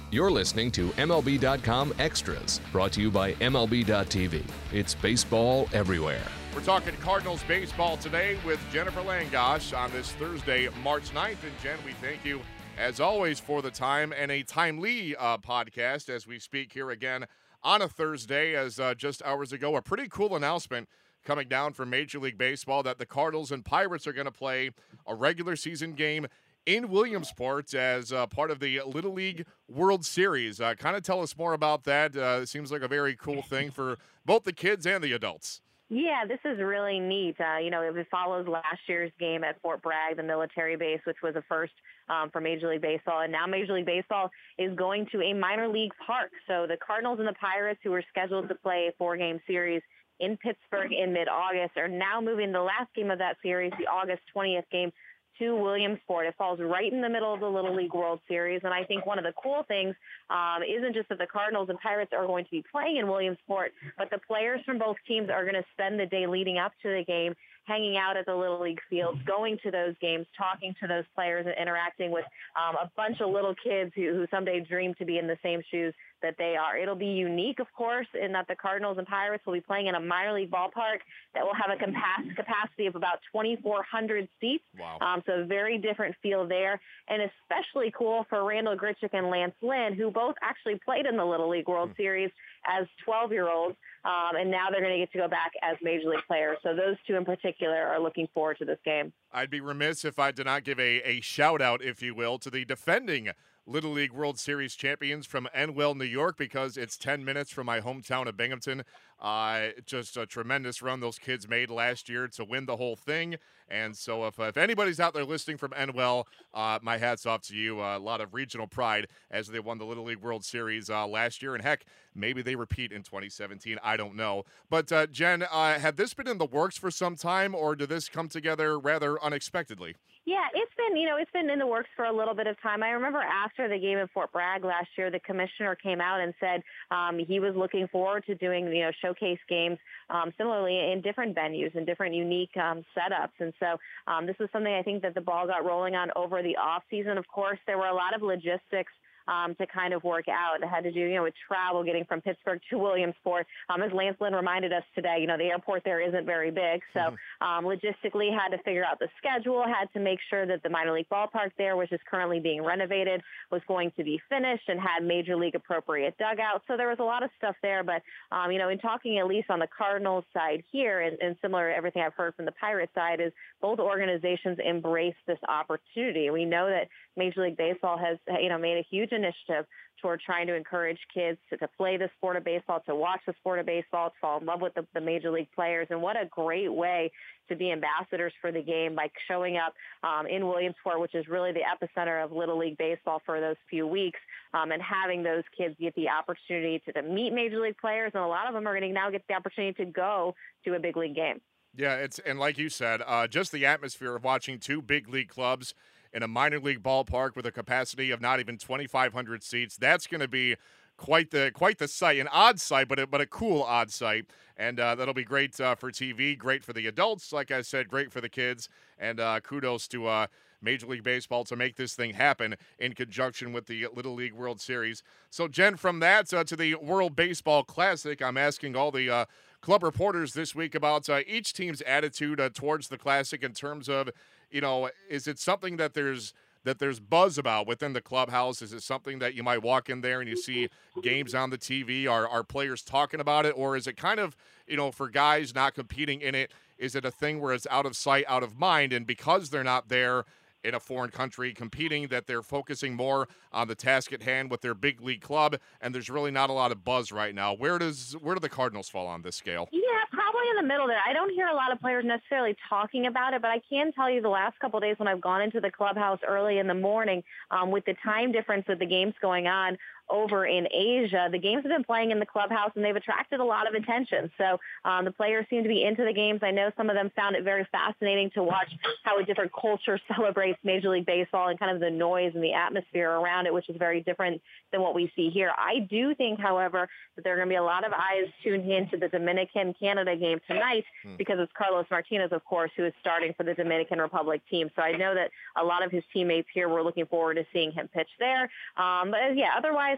You're listening to MLB.com Extras, brought to you by MLB.tv. It's baseball everywhere. We're talking Cardinals baseball today with Jennifer Langosh on this Thursday, March 9th. And Jen, we thank you, as always, for the time and a timely podcast as we speak here again on a Thursday, as just hours ago, a pretty cool announcement coming down from Major League Baseball that the Cardinals and Pirates are going to play a regular season game in Williamsport as part of the Little League World Series. Kind of tell us more about that. It seems like a very cool thing for both the kids and the adults. Yeah, this is really neat. It follows last year's game at Fort Bragg, the military base, which was a first for Major League Baseball. And now Major League Baseball is going to a minor league park. So the Cardinals and the Pirates, who were scheduled to play a 4-game series in Pittsburgh in mid-August, are now moving the last game of that series, the August 20th game, to Williamsport. It falls right in the middle of the Little League World Series, and I think one of the cool things isn't just that the Cardinals and Pirates are going to be playing in Williamsport, but the players from both teams are going to spend the day leading up to the game hanging out at the Little League fields, going to those games, talking to those players, and interacting with a bunch of little kids who someday dream to be in the same shoes that they are. It'll be unique, of course, in that the Cardinals and Pirates will be playing in a minor league ballpark that will have a capacity of about 2,400 seats. Wow. So a very different feel there, and especially cool for Randall Grichuk and Lance Lynn, who both actually played in the Little League World Series as 12-year-olds, and now they're going to get to go back as Major League players. So those two in particular are looking forward to this game. I'd be remiss if I did not give a shout-out, if you will, to the defending Little League World Series champions from Enwell, New York, because it's 10 minutes from my hometown of Binghamton. Just a tremendous run those kids made last year to win the whole thing. And so if anybody's out there listening from Enwell, my hat's off to you. A lot of regional pride as they won the Little League World Series last year. And heck, maybe they repeat in 2017. I don't know. But Jen, had this been in the works for some time, or did this come together rather unexpectedly? Yeah, it's been in the works for a little bit of time. I remember after the game in Fort Bragg last year, the commissioner came out and said he was looking forward to doing, showcase games similarly in different venues and different unique setups. And so this was something I think that the ball got rolling on over the off season. Of course, there were a lot of logistics to kind of work out. It had to do, with travel, getting from Pittsburgh to Williamsport. As Lance Lynn reminded us today, the airport there isn't very big. So logistically had to figure out the schedule, had to make sure that the minor league ballpark there, which is currently being renovated, was going to be finished and had Major League appropriate dugouts. So there was a lot of stuff there. But, in talking at least on the Cardinals side here, and similar to everything I've heard from the Pirates side, is both organizations embrace this opportunity. We know that Major League Baseball has, made a huge initiative toward trying to encourage kids to play the sport of baseball, to watch the sport of baseball, to fall in love with the Major League players. And what a great way to be ambassadors for the game by showing up in Williamsport, which is really the epicenter of Little League Baseball for those few weeks, and having those kids get the opportunity to meet Major League players. And a lot of them are going to now get the opportunity to go to a big league game. Yeah, and like you said, just the atmosphere of watching two big league clubs in a minor league ballpark with a capacity of not even 2,500 seats. That's going to be quite the sight, an odd sight, but a cool odd sight, and that'll be great for TV, great for the adults, like I said, great for the kids, and kudos to Major League Baseball to make this thing happen in conjunction with the Little League World Series. So, Jen, from that to the World Baseball Classic, I'm asking all the club reporters this week about each team's attitude towards the Classic in terms of, is it something that there's buzz about within the clubhouse? Is it something that you might walk in there and you see games on the TV? Are players talking about it? Or is it kind of, for guys not competing in it, is it a thing where it's out of sight, out of mind, and because they're not there in a foreign country competing, that they're focusing more on the task at hand with their big league club, and there's really not a lot of buzz right now? Where do the Cardinals fall on this scale? Yeah, probably in the middle there. I don't hear a lot of players necessarily talking about it, but I can tell you the last couple of days when I've gone into the clubhouse early in the morning, with the time difference with the games going on over in Asia, the games have been playing in the clubhouse, and they've attracted a lot of attention. So the players seem to be into the games. I know some of them found it very fascinating to watch how a different culture celebrates Major League Baseball and kind of the noise and the atmosphere around it, which is very different than what we see here. I do think, however, that there are going to be a lot of eyes tuned into the Dominican-Canada game tonight because it's Carlos Martinez, of course, who is starting for the Dominican Republic team. So I know that a lot of his teammates here were looking forward to seeing him pitch there. But yeah, otherwise,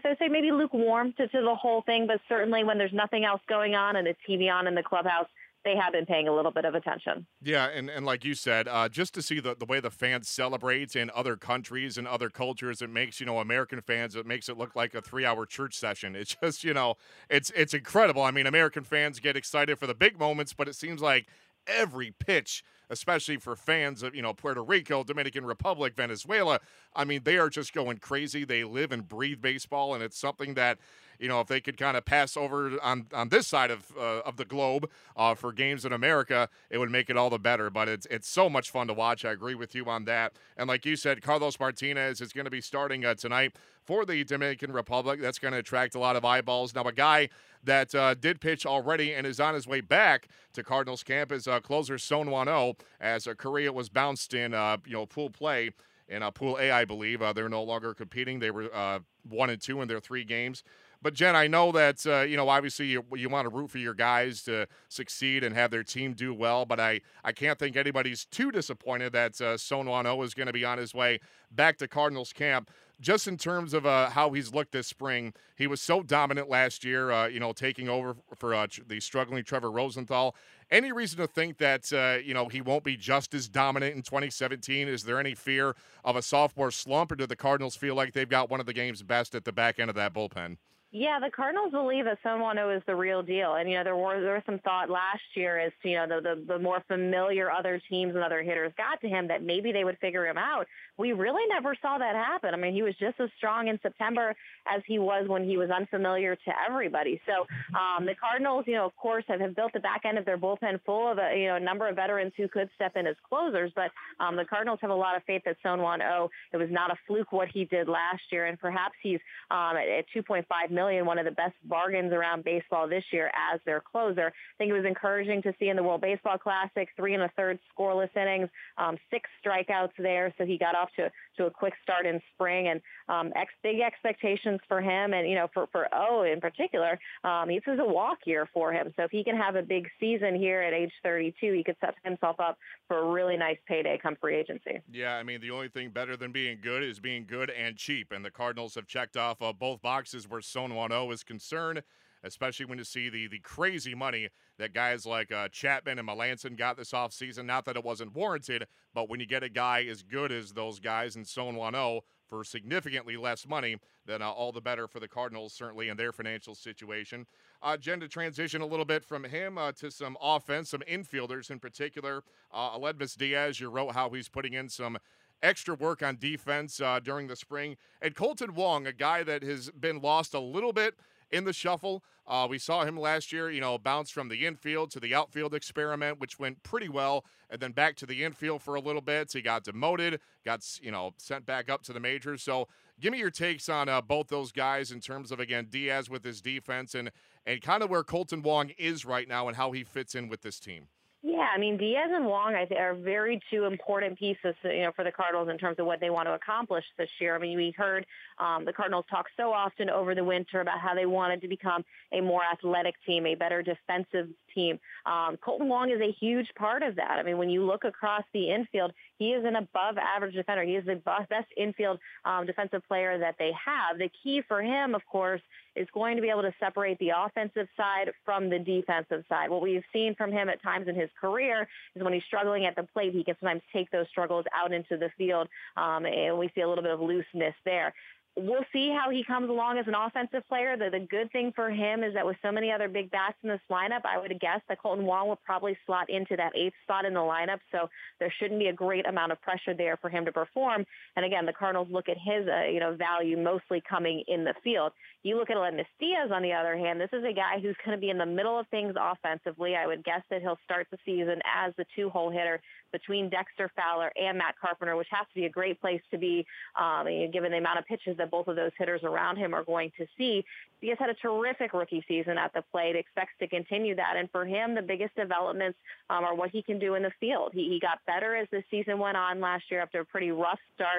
guess I'd say maybe lukewarm to the whole thing, but certainly when there's nothing else going on and the TV on in the clubhouse, they have been paying a little bit of attention. Yeah, and like you said, just to see the way the fans celebrate in other countries and other cultures, it makes, American fans, it makes it look like a 3-hour church session. It's just, it's incredible. I mean, American fans get excited for the big moments, but it seems like every pitch, especially for fans of, Puerto Rico, Dominican Republic, Venezuela, I mean, they are just going crazy. They live and breathe baseball, and it's something that, if they could kind of pass over on this side of the globe for games in America, it would make it all the better. But it's so much fun to watch. I agree with you on that. And like you said, Carlos Martinez is going to be starting tonight for the Dominican Republic. That's going to attract a lot of eyeballs. Now, a guy that did pitch already and is on his way back to Cardinals camp is closer Son Wano, as Korea was bounced in pool play. In Pool A, I believe. They're no longer competing. They were 1-2 in their 3 games. But, Jen, I know that, obviously you want to root for your guys to succeed and have their team do well, but I can't think anybody's too disappointed that Son Wano is going to be on his way back to Cardinals camp. Just in terms of how he's looked this spring, he was so dominant last year, taking over for the struggling Trevor Rosenthal. Any reason to think that, he won't be just as dominant in 2017? Is there any fear of a sophomore slump, or do the Cardinals feel like they've got one of the game's best at the back end of that bullpen? Yeah, the Cardinals believe that Son Wano is the real deal. And, there was some thought last year as to, the more familiar other teams and other hitters got to him that maybe they would figure him out. We really never saw that happen. I mean, he was just as strong in September as he was when he was unfamiliar to everybody. So the Cardinals, of course, have built the back end of their bullpen full of a number of veterans who could step in as closers. But the Cardinals have a lot of faith that Son Wano, it was not a fluke what he did last year. And perhaps he's at $2.5 million, one of the best bargains around baseball this year as their closer. I think it was encouraging to see in the World Baseball Classic 3 1/3 scoreless innings, 6 strikeouts there. So he got off to a quick start in spring, and big expectations for him. And, for O in particular, this is a walk year for him. So if he can have a big season here at age 32, he could set himself up for a really nice payday come free agency. Yeah, I mean, the only thing better than being good is being good and cheap. And the Cardinals have checked off both boxes where Son Wano is concerned, especially when you see the crazy money that guys like Chapman and Melanson got this offseason. Not that it wasn't warranted, but when you get a guy as good as those guys in Son Wano for significantly less money, then all the better for the Cardinals, certainly in their financial situation. Jen, to transition a little bit from him to some offense, some infielders in particular. Aledmys Diaz, you wrote how he's putting in some extra work on defense during the spring. And Kolten Wong, a guy that has been lost a little bit in the shuffle. We saw him last year, bounce from the infield to the outfield experiment, which went pretty well, and then back to the infield for a little bit. So he got demoted, got, sent back up to the majors. So give me your takes on both those guys in terms of, again, Diaz with his defense and kind of where Kolten Wong is right now and how he fits in with this team. Yeah, I mean, Diaz and Wong, I think, are very two important pieces, for the Cardinals in terms of what they want to accomplish this year. I mean, we heard the Cardinals talk so often over the winter about how they wanted to become a more athletic team, a better defensive team. Kolten Wong is a huge part of that. I mean, when you look across the infield, he is an above-average defender. He is the best infield defensive player that they have. The key for him, of course, is going to be able to separate the offensive side from the defensive side. What we've seen from him at times in his career is when he's struggling at the plate, he can sometimes take those struggles out into the field, and we see a little bit of looseness there. We'll see how he comes along as an offensive player. The good thing for him is that with so many other big bats in this lineup, I would guess that Kolten Wong will probably slot into that 8th spot in the lineup. So there shouldn't be a great amount of pressure there for him to perform. And again, the Cardinals look at his value mostly coming in the field. You look at Aledmys Diaz, on the other hand, this is a guy who's going to be in the middle of things offensively. I would guess that he'll start the season as the 2-hole hitter between Dexter Fowler and Matt Carpenter, which has to be a great place to be, given the amount of pitches that both of those hitters around him are going to see. He has had a terrific rookie season at the plate, expects to continue that. And for him, the biggest developments are what he can do in the field. He got better as the season went on last year after a pretty rough start.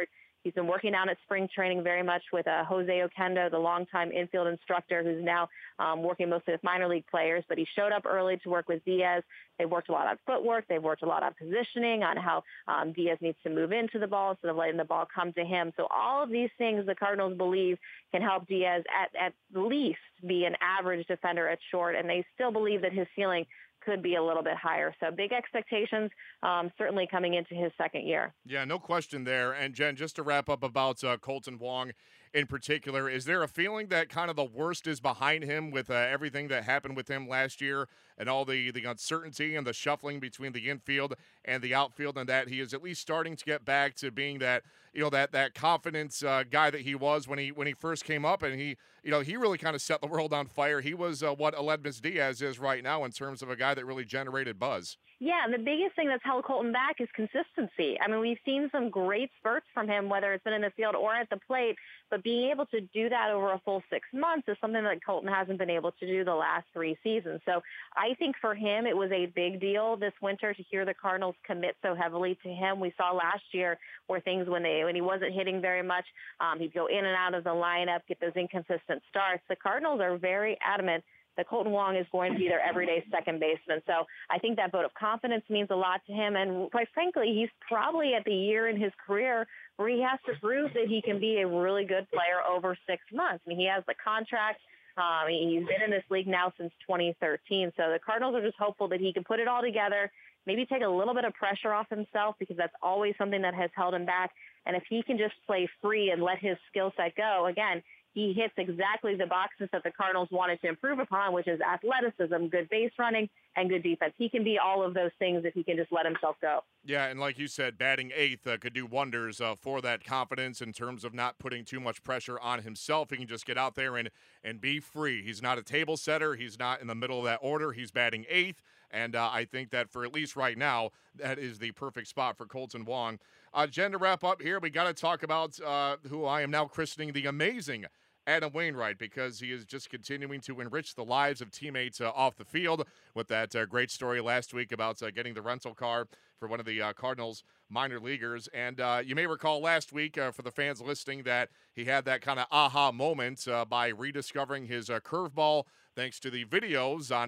He's been working out at spring training very much with Jose Oquendo, the longtime infield instructor, who's now working mostly with minor league players. But he showed up early to work with Diaz. They've worked a lot on footwork. They've worked a lot on positioning, on how Diaz needs to move into the ball instead of letting the ball come to him. So all of these things the Cardinals believe can help Diaz at least be an average defender at short, and they still believe that his ceiling could be a little bit higher. So big expectations, certainly coming into his second year. Yeah, no question there. And Jen, just to wrap up about Kolten Wong in particular, is there a feeling that kind of the worst is behind him with everything that happened with him last year and all the uncertainty and the shuffling between the infield and the outfield, and that he is at least starting to get back to being that, that confidence guy that he was when he first came up, and he really kind of set the world on fire. He was what Aledmys Diaz is right now in terms of a guy that really generated buzz. Yeah, and the biggest thing that's held Kolten back is consistency. I mean, we've seen some great spurts from him, whether it's been in the field or at the plate, but being able to do that over a full 6 months is something that Kolten hasn't been able to do the last 3 seasons. So I think for him, it was a big deal this winter to hear the Cardinals commit so heavily to him. We saw last year where things when he wasn't hitting very much, he'd go in and out of the lineup, get those inconsistent starts. The Cardinals are very adamant that Kolten Wong is going to be their everyday second baseman. So I think that vote of confidence means a lot to him. And quite frankly, he's probably at the year in his career where he has to prove that he can be a really good player over 6 months. I mean, he has the contract. He's been in this league now since 2013. So the Cardinals are just hopeful that he can put it all together, maybe take a little bit of pressure off himself, because that's always something that has held him back. And if he can just play free and let his skill set go, again, he hits exactly the boxes that the Cardinals wanted to improve upon, which is athleticism, good base running, and good defense. He can be all of those things if he can just let himself go. Yeah, and like you said, batting eighth could do wonders for that confidence in terms of not putting too much pressure on himself. He can just get out there and be free. He's not a table setter. He's not in the middle of that order. He's batting eighth, and I think that for at least right now, that is the perfect spot for Kolten Wong. Jen, to wrap up here, we got to talk about who I am now christening the amazing Adam Wainwright, because he is just continuing to enrich the lives of teammates off the field with that great story last week about getting the rental car for one of the Cardinals minor leaguers. And you may recall last week, for the fans listening, that he had that kind of aha moment by rediscovering his curveball thanks to the videos on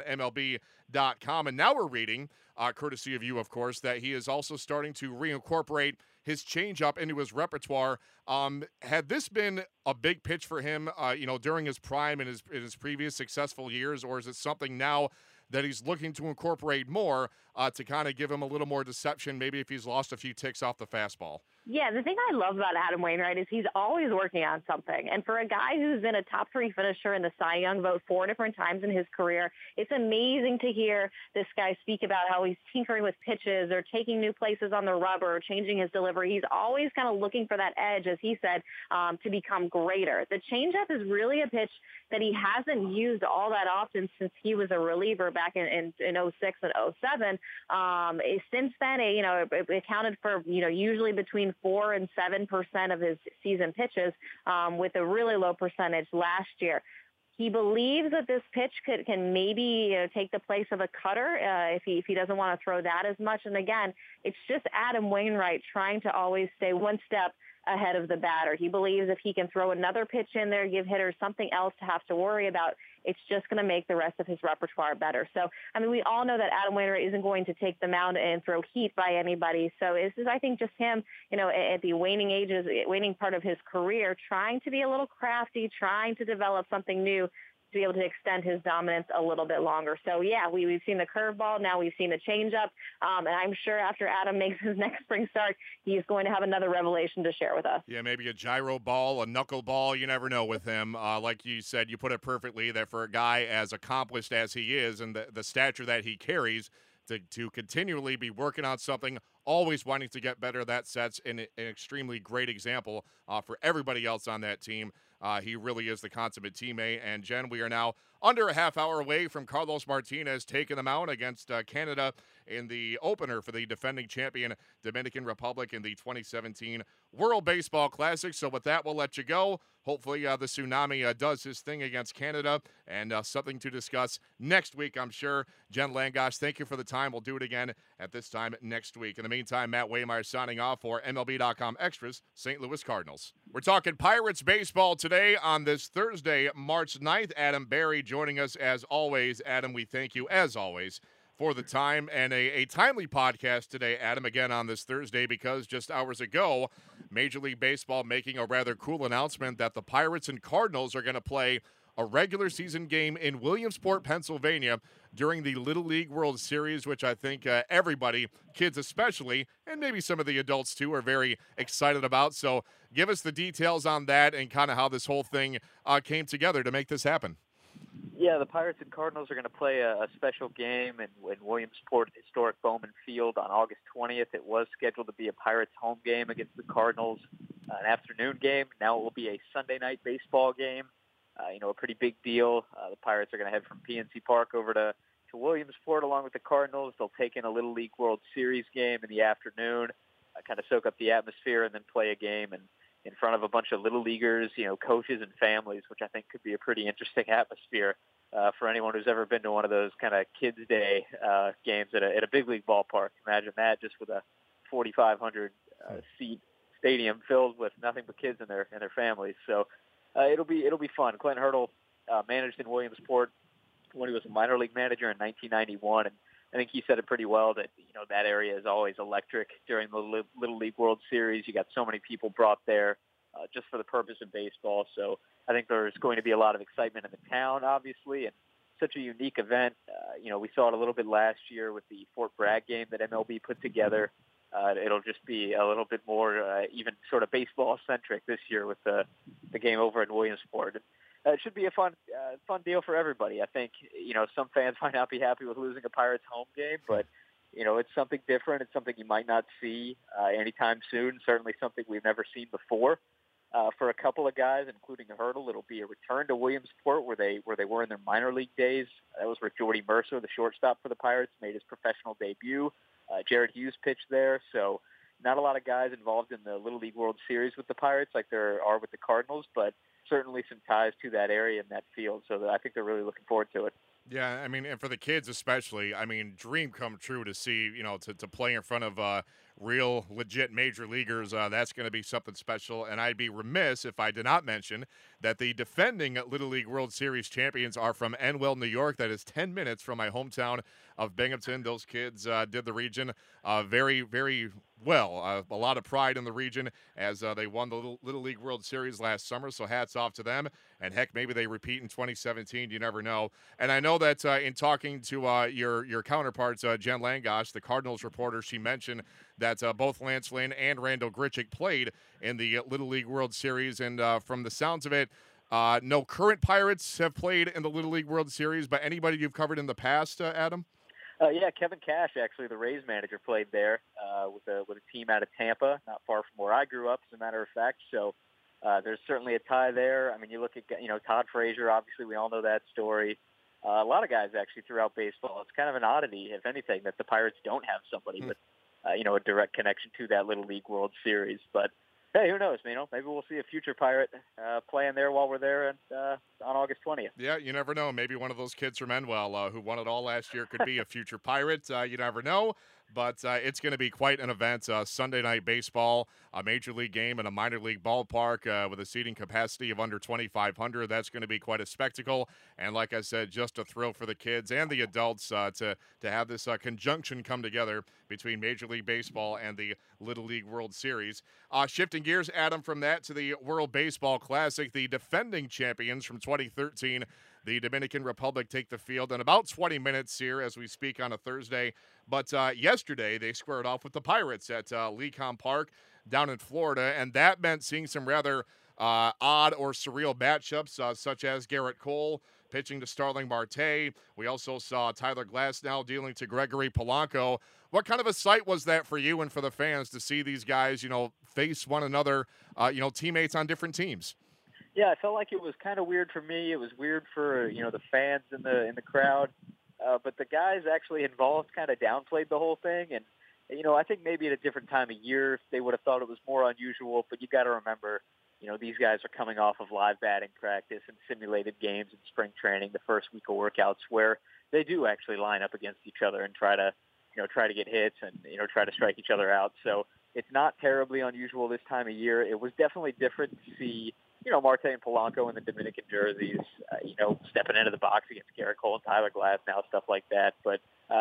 MLB.com. And now we're reading, courtesy of you, of course, that he is also starting to reincorporate his changeup into his repertoire. Had this been a big pitch for him, during his prime in his previous successful years, or is it something now that he's looking to incorporate more to kind of give him a little more deception, maybe if he's lost a few ticks off the fastball? Yeah, the thing I love about Adam Wainwright is he's always working on something. And for a guy who's been a top 3 finisher in the Cy Young vote 4 different times in his career, it's amazing to hear this guy speak about how he's tinkering with pitches or taking new places on the rubber or changing his delivery. He's always kind of looking for that edge, as he said, to become greater. The changeup is really a pitch that he hasn't used all that often since he was a reliever back in 06 and 07. Since then, it accounted for, usually between 4 and 7% of his season pitches, with a really low percentage last year. He believes that this pitch can maybe take the place of a cutter if he doesn't want to throw that as much. And again, it's just Adam Wainwright trying to always stay one step ahead of the batter. He believes if he can throw another pitch in there, give hitters something else to have to worry about, it's just going to make the rest of his repertoire better. So, I mean, we all know that Adam Wainwright isn't going to take the mound and throw heat by anybody. So this is, I think, just him, at the waning part of his career, trying to be a little crafty, trying to develop something new to be able to extend his dominance a little bit longer. So, yeah, we've seen the curveball. Now we've seen the changeup. And I'm sure after Adam makes his next spring start, he's going to have another revelation to share with us. Yeah, maybe a gyro ball, a knuckle ball. You never know with him. Like you said, you put it perfectly, that for a guy as accomplished as he is and the stature that he carries, to continually be working on something, always wanting to get better, that sets an extremely great example for everybody else on that team. He really is the consummate teammate. And, Jen, we are now under a half hour away from Carlos Martinez taking them out against Canada in the opener for the defending champion Dominican Republic in the 2017 World Baseball Classic. So with that, we'll let you go. Hopefully the Tsunami does his thing against Canada, and something to discuss next week, I'm sure. Jen Langosh, thank you for the time. We'll do it again at this time next week. In the meantime, Matt Waymeyer signing off for MLB.com Extras, St. Louis Cardinals. We're talking Pirates baseball today on this Thursday, March 9th. Adam Berry joining us as always. Adam, we thank you as always for the time, and a timely podcast today, Adam, again on this Thursday, because just hours ago, Major League Baseball making a rather cool announcement that the Pirates and Cardinals are going to play a regular season game in Williamsport, Pennsylvania during the Little League World Series, which I think everybody, kids especially, and maybe some of the adults too, are very excited about. So give us the details on that and kind of how this whole thing came together to make this happen. Yeah, the Pirates and Cardinals are going to play a special game in Williamsport Historic Bowman Field on August 20th. It was scheduled to be a Pirates home game against the Cardinals, an afternoon game. Now it will be a Sunday night baseball game. A pretty big deal. The Pirates are going to head from PNC Park over to Williamsport along with the Cardinals. They'll take in a Little League World Series game in the afternoon, kind of soak up the atmosphere, and then play a game in front of a bunch of little leaguers, coaches and families, which I think could be a pretty interesting atmosphere for anyone who's ever been to one of those kind of kids' day games at a big league ballpark. Imagine that, just with a 4,500 seat stadium filled with nothing but kids and their families. So it'll be fun. Clint Hurdle managed in Williamsport when he was a minor league manager in 1991, and I think he said it pretty well that that area is always electric during the Little League World Series. You got so many people brought there just for the purpose of baseball. So I think there's going to be a lot of excitement in the town, obviously, and such a unique event. We saw it a little bit last year with the Fort Bragg game that MLB put together. It'll just be a little bit more even sort of baseball-centric this year with the game over in Williamsport. It should be a fun deal for everybody. I think, some fans might not be happy with losing a Pirates home game, but, it's something different. It's something you might not see anytime soon, certainly something we've never seen before. For a couple of guys, including Hurdle, it'll be a return to Williamsport where they were in their minor league days. That was where Jordy Mercer, the shortstop for the Pirates, made his professional debut. Jared Hughes pitched there, so not a lot of guys involved in the Little League World Series with the Pirates like there are with the Cardinals, but certainly some ties to that area and that field, so I think they're really looking forward to it. Yeah, I mean, and for the kids especially, I mean, dream come true to see, to play in front of real, legit major leaguers. That's going to be something special, and I'd be remiss if I did not mention that the defending Little League World Series champions are from Enwell, New York. That is 10 minutes from my hometown of Binghamton. Those kids did the region very, very well. A lot of pride in the region as they won the Little League World Series last summer, so hats off to them. And heck, maybe they repeat in 2017. You never know. And I know that in talking to your counterparts, Jen Langosh, the Cardinals reporter, she mentioned that both Lance Lynn and Randall Grichuk played in the Little League World Series. And from the sounds of it, no current Pirates have played in the Little League World Series, but anybody you've covered in the past, Adam? Yeah, Kevin Cash, actually, the Rays manager, played there with a team out of Tampa, not far from where I grew up, as a matter of fact. So there's certainly a tie there. I mean, you look at Todd Frazier. Obviously, we all know that story. A lot of guys actually throughout baseball. It's kind of an oddity, if anything, that the Pirates don't have somebody with a direct connection to that Little League World Series. But hey, who knows? Maybe we'll see a future Pirate playing there while we're there on August 20th. Yeah, you never know. Maybe one of those kids from Enwell who won it all last year could be a future Pirate. You never know. But it's going to be quite an event. Sunday night baseball, a major league game in a minor league ballpark with a seating capacity of under 2,500. That's going to be quite a spectacle. And like I said, just a thrill for the kids and the adults to have this conjunction come together between Major League Baseball and the Little League World Series. Shifting gears, Adam, from that to the World Baseball Classic, the defending champions from 2013, the Dominican Republic, take the field in about 20 minutes here as we speak on a Thursday. But yesterday they squared off with the Pirates at Lecom Park down in Florida, and that meant seeing some rather odd or surreal matchups, such as Garrett Cole pitching to Starling Marte. We also saw Tyler Glasnow dealing to Gregory Polanco. What kind of a sight was that for you and for the fans to see these guys, face one another, teammates on different teams? Yeah, I felt like it was kind of weird for me. It was weird for the fans in the crowd, but the guys actually involved kind of downplayed the whole thing. And I think maybe at a different time of year they would have thought it was more unusual. But you got to remember, these guys are coming off of live batting practice and simulated games in spring training, the first week of workouts, where they do actually line up against each other and try to get hits and try to strike each other out. So it's not terribly unusual this time of year. It was definitely different to see Marte and Polanco in the Dominican jerseys, stepping into the box against Garrett Cole and Tyler Glasnow, stuff like that. But,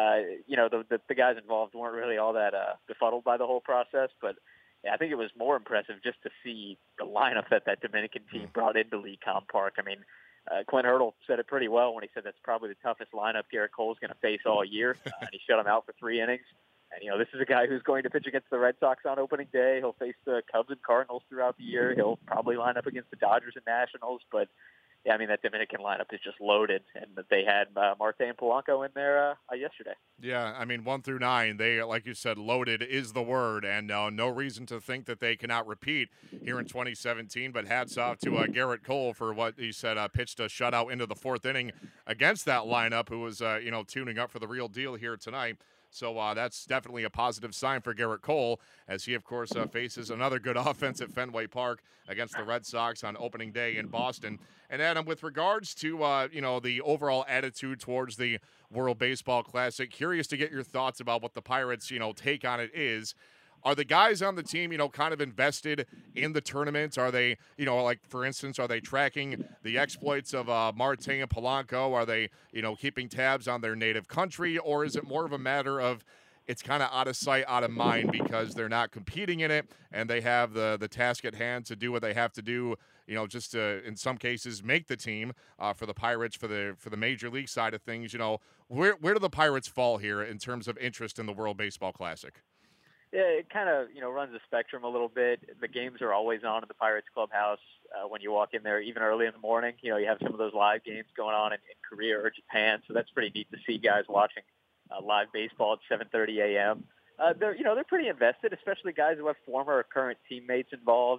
the guys involved weren't really all that befuddled by the whole process. But yeah, I think it was more impressive just to see the lineup that Dominican team brought into Lee Com Park. I mean, Clint Hurdle said it pretty well when he said that's probably the toughest lineup Garrett Cole's going to face all year. And he shut him out for 3 innings. And, this is a guy who's going to pitch against the Red Sox on opening day. He'll face the Cubs and Cardinals throughout the year. He'll probably line up against the Dodgers and Nationals. But, yeah, I mean, that Dominican lineup is just loaded. And they had Marte and Polanco in there yesterday. Yeah, I mean, 1 through 9, they, like you said, loaded is the word. And no reason to think that they cannot repeat here in 2017. But hats off to Garrett Cole for what he said, pitched a shutout into the 4th inning against that lineup, who was, tuning up for the real deal here tonight. So that's definitely a positive sign for Garrett Cole, as he, of course, faces another good offense at Fenway Park against the Red Sox on opening day in Boston. And, Adam, with regards to, the overall attitude towards the World Baseball Classic, curious to get your thoughts about what the Pirates, take on it is. Are the guys on the team, kind of invested in the tournament? Are they, like, for instance, are they tracking the exploits of Marte and Polanco? Are they, keeping tabs on their native country? Or is it more of a matter of it's kind of out of sight, out of mind because they're not competing in it and they have the task at hand to do what they have to do, just to, in some cases, make the team for the Pirates, for the Major League side of things? Where do the Pirates fall here in terms of interest in the World Baseball Classic? Yeah, it kind of, runs the spectrum a little bit. The games are always on in the Pirates clubhouse when you walk in there, even early in the morning. You have some of those live games going on in Korea or Japan, so that's pretty neat to see guys watching live baseball at 7:30 a.m. They're pretty invested, especially guys who have former or current teammates involved.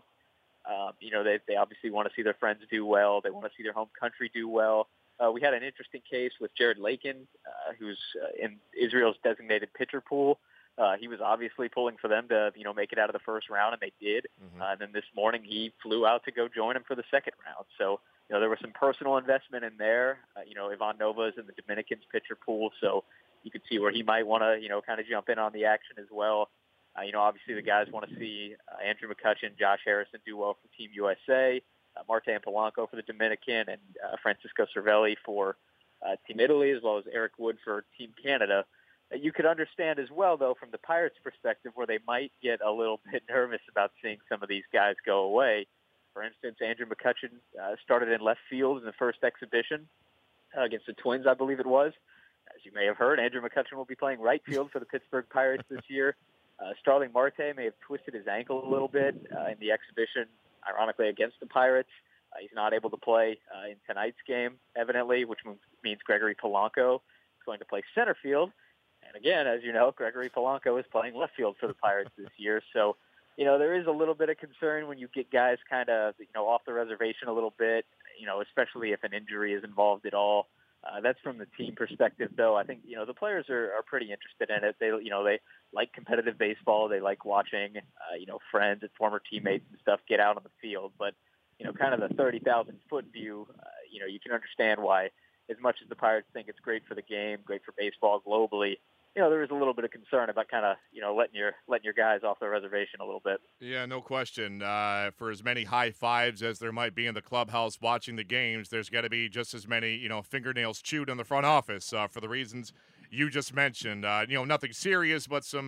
They obviously want to see their friends do well. They want to see their home country do well. We had an interesting case with Jared Lakin, who's in Israel's designated pitcher pool. He was obviously pulling for them to, make it out of the first round, and they did. And then this morning he flew out to go join him for the second round. So, there was some personal investment in there. Ivan Nova is in the Dominican's pitcher pool, so you could see where he might want to, kind of jump in on the action as well. Obviously the guys want to see Andrew McCutchen, Josh Harrison do well for Team USA, Marte and Polanco for the Dominican, and Francisco Cervelli for Team Italy, as well as Eric Wood for Team Canada. You could understand as well, though, from the Pirates' perspective, where they might get a little bit nervous about seeing some of these guys go away. For instance, Andrew McCutchen started in left field in the first exhibition against the Twins, I believe it was. As you may have heard, Andrew McCutchen will be playing right field for the Pittsburgh Pirates this year. Starling Marte may have twisted his ankle a little bit in the exhibition, ironically, against the Pirates. He's not able to play in tonight's game, evidently, which means Gregory Polanco is going to play center field. And again, as you know, Gregory Polanco is playing left field for the Pirates this year. So, there is a little bit of concern when you get guys kind of, off the reservation a little bit, especially if an injury is involved at all. That's from the team perspective, though. I think, the players are pretty interested in it. They like competitive baseball. They like watching, friends and former teammates and stuff get out on the field. But, kind of the 30,000-foot view, you can understand why, as much as the Pirates think it's great for the game, great for baseball globally, there is a little bit of concern about kind of, letting your guys off the reservation a little bit. Yeah, no question. For as many high fives as there might be in the clubhouse watching the games, there's got to be just as many, fingernails chewed in the front office for the reasons you just mentioned. Nothing serious, but some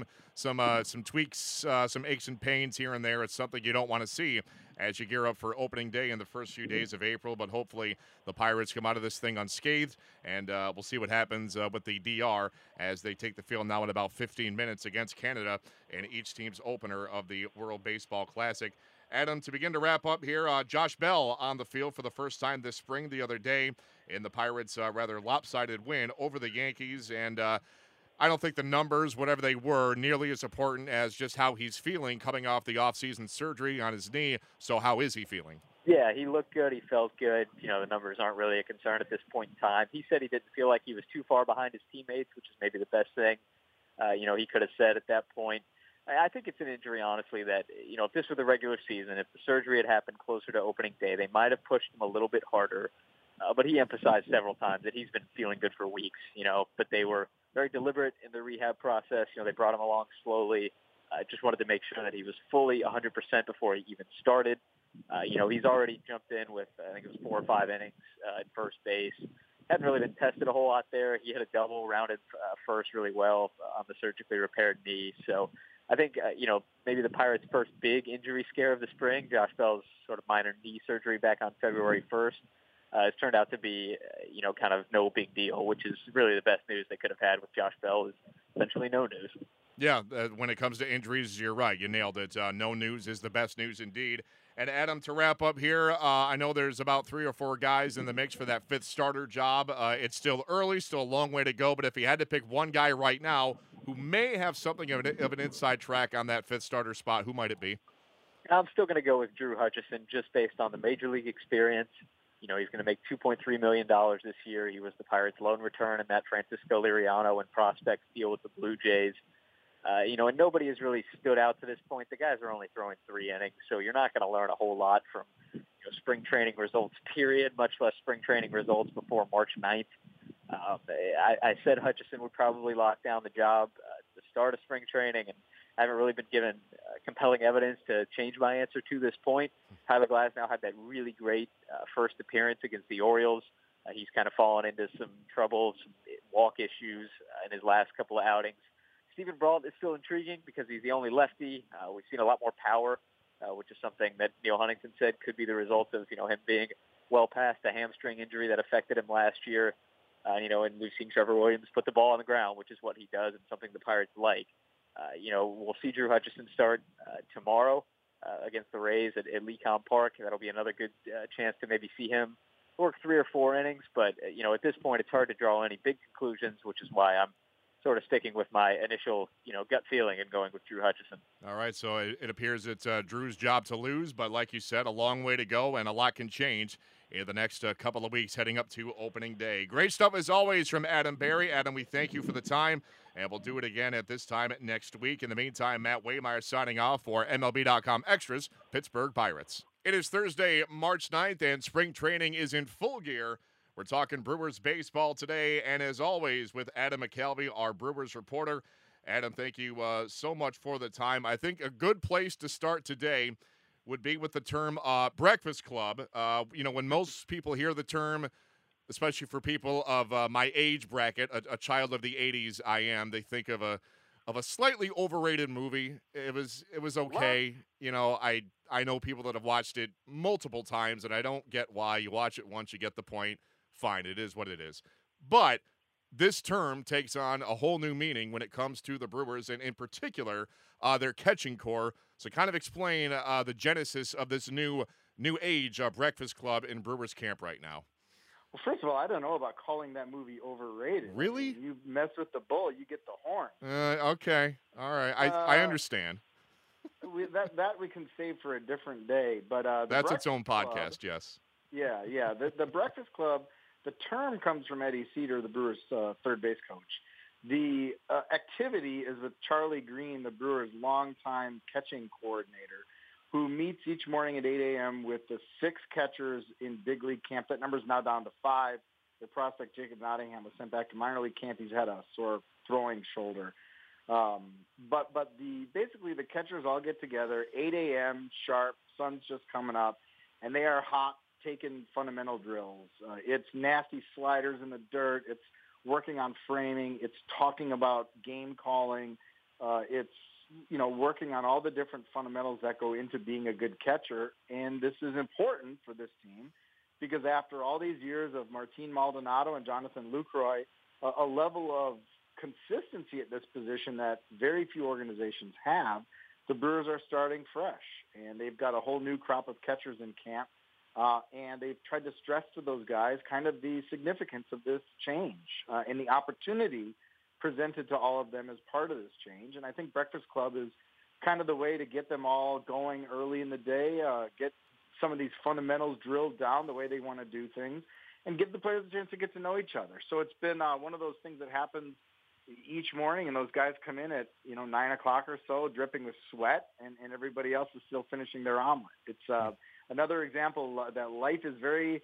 tweaks, some aches and pains here and there. It's something you don't want to see as you gear up for opening day in the first few days of April. But hopefully the Pirates come out of this thing unscathed, and we'll see what happens with the DR as they take the field now in about 15 minutes against Canada in each team's opener of the World Baseball Classic. Adam, to begin to wrap up here, Josh Bell on the field for the first time this spring the other day in the Pirates' rather lopsided win over the Yankees. And I don't think the numbers, whatever they were, nearly as important as just how he's feeling coming off the offseason surgery on his knee. So how is he feeling? Yeah, he looked good. He felt good. The numbers aren't really a concern at this point in time. He said he didn't feel like he was too far behind his teammates, which is maybe the best thing, he could have said at that point. I think it's an injury, honestly, that, if this were the regular season, if the surgery had happened closer to opening day, they might have pushed him a little bit harder. But he emphasized several times that he's been feeling good for weeks, but they were very deliberate in the rehab process. They brought him along slowly. Just wanted to make sure that he was fully 100% before he even started. He's already jumped in with, I think it was 4 or 5 innings at first base. Hasn't really been tested a whole lot there. He hit a double, rounded first really well on the surgically repaired knee. So I think, maybe the Pirates' first big injury scare of the spring, Josh Bell's sort of minor knee surgery back on February 1st, has turned out to be, kind of no big deal, which is really the best news they could have had with Josh Bell is essentially no news. Yeah, when it comes to injuries, you're right. You nailed it. No news is the best news indeed. And Adam, to wrap up here, I know there's about 3 or 4 guys in the mix for that 5th starter job. It's still early, still a long way to go. But if you had to pick one guy right now who may have something of an inside track on that 5th starter spot, who might it be? I'm still going to go with Drew Hutchison just based on the major league experience. He's going to make $2.3 million this year. He was the Pirates' lone return in that Francisco Liriano and prospect deal with the Blue Jays. And nobody has really stood out to this point. The guys are only throwing 3 innings, so you're not going to learn a whole lot from spring training results, period, much less spring training results before March 9th. I said Hutchison would probably lock down the job at the start of spring training, and I haven't really been given compelling evidence to change my answer to this point. Tyler Glasnow had that really great first appearance against the Orioles. He's kind of fallen into some trouble, some walk issues in his last couple of outings. Steven Brault is still intriguing because he's the only lefty. We've seen a lot more power, which is something that Neil Huntington said could be the result of, him being well past a hamstring injury that affected him last year. And we've seen Trevor Williams put the ball on the ground, which is what he does and something the Pirates like. We'll see Drew Hutchison start tomorrow against the Rays at Lecom Park. That'll be another good chance to maybe see him work 3 or 4 innings. But, at this point, it's hard to draw any big conclusions, which is why I'm sort of sticking with my initial, gut feeling and going with Drew Hutchison. All right, so it appears it's Drew's job to lose, but like you said, a long way to go and a lot can change in the next couple of weeks heading up to opening day. Great stuff as always from Adam Berry. Adam, we thank you for the time, and we'll do it again at this time next week. In the meantime, Matt Waymeyer signing off for MLB.com Extras, Pittsburgh Pirates. It is Thursday, March 9th, and spring training is in full gear. We're talking Brewers baseball today, and as always, with Adam McCalvy, our Brewers reporter. Adam, thank you so much for the time. I think a good place to start today would be with the term Breakfast Club. When most people hear the term, especially for people of my age bracket, a child of the 80s I am, they think of a slightly overrated movie. It was okay. What? I know people that have watched it multiple times, and I don't get why. You watch it once, you get the point. Fine, it is what it is. But this term takes on a whole new meaning when it comes to the Brewers, and in particular, their catching core. So kind of explain the genesis of this new age Breakfast Club in Brewers camp right now. Well, first of all, I don't know about calling that movie overrated. Really? You mess with the bull, you get the horn. Okay. All right. I understand. That we can save for a different day. But that's its own podcast, Club, yes. Yeah. The Breakfast Club, the term comes from Eddie Cedar, the Brewers' third base coach. The activity is with Charlie Green, the Brewers' longtime catching coordinator, who meets each morning at 8 a.m. with the 6 catchers in big league camp. That number's now down to 5. The prospect Jacob Nottingham was sent back to minor league camp. He's had a sore throwing shoulder. But basically the catchers all get together, 8 a.m. sharp, sun's just coming up, and they are hot, taking fundamental drills. It's nasty sliders in the dirt. It's working on framing. It's talking about game calling. It's, working on all the different fundamentals that go into being a good catcher. And this is important for this team because after all these years of Martin Maldonado and Jonathan Lucroy, a level of consistency at this position that very few organizations have, the Brewers are starting fresh. And they've got a whole new crop of catchers in camp. And they've tried to stress to those guys kind of the significance of this change and the opportunity presented to all of them as part of this change. And I think Breakfast Club is kind of the way to get them all going early in the day, get some of these fundamentals drilled down the way they want to do things, and give the players a chance to get to know each other. So it's been one of those things that happens each morning, and those guys come in at 9 o'clock or so, dripping with sweat, and everybody else is still finishing their omelet. It's another example that life is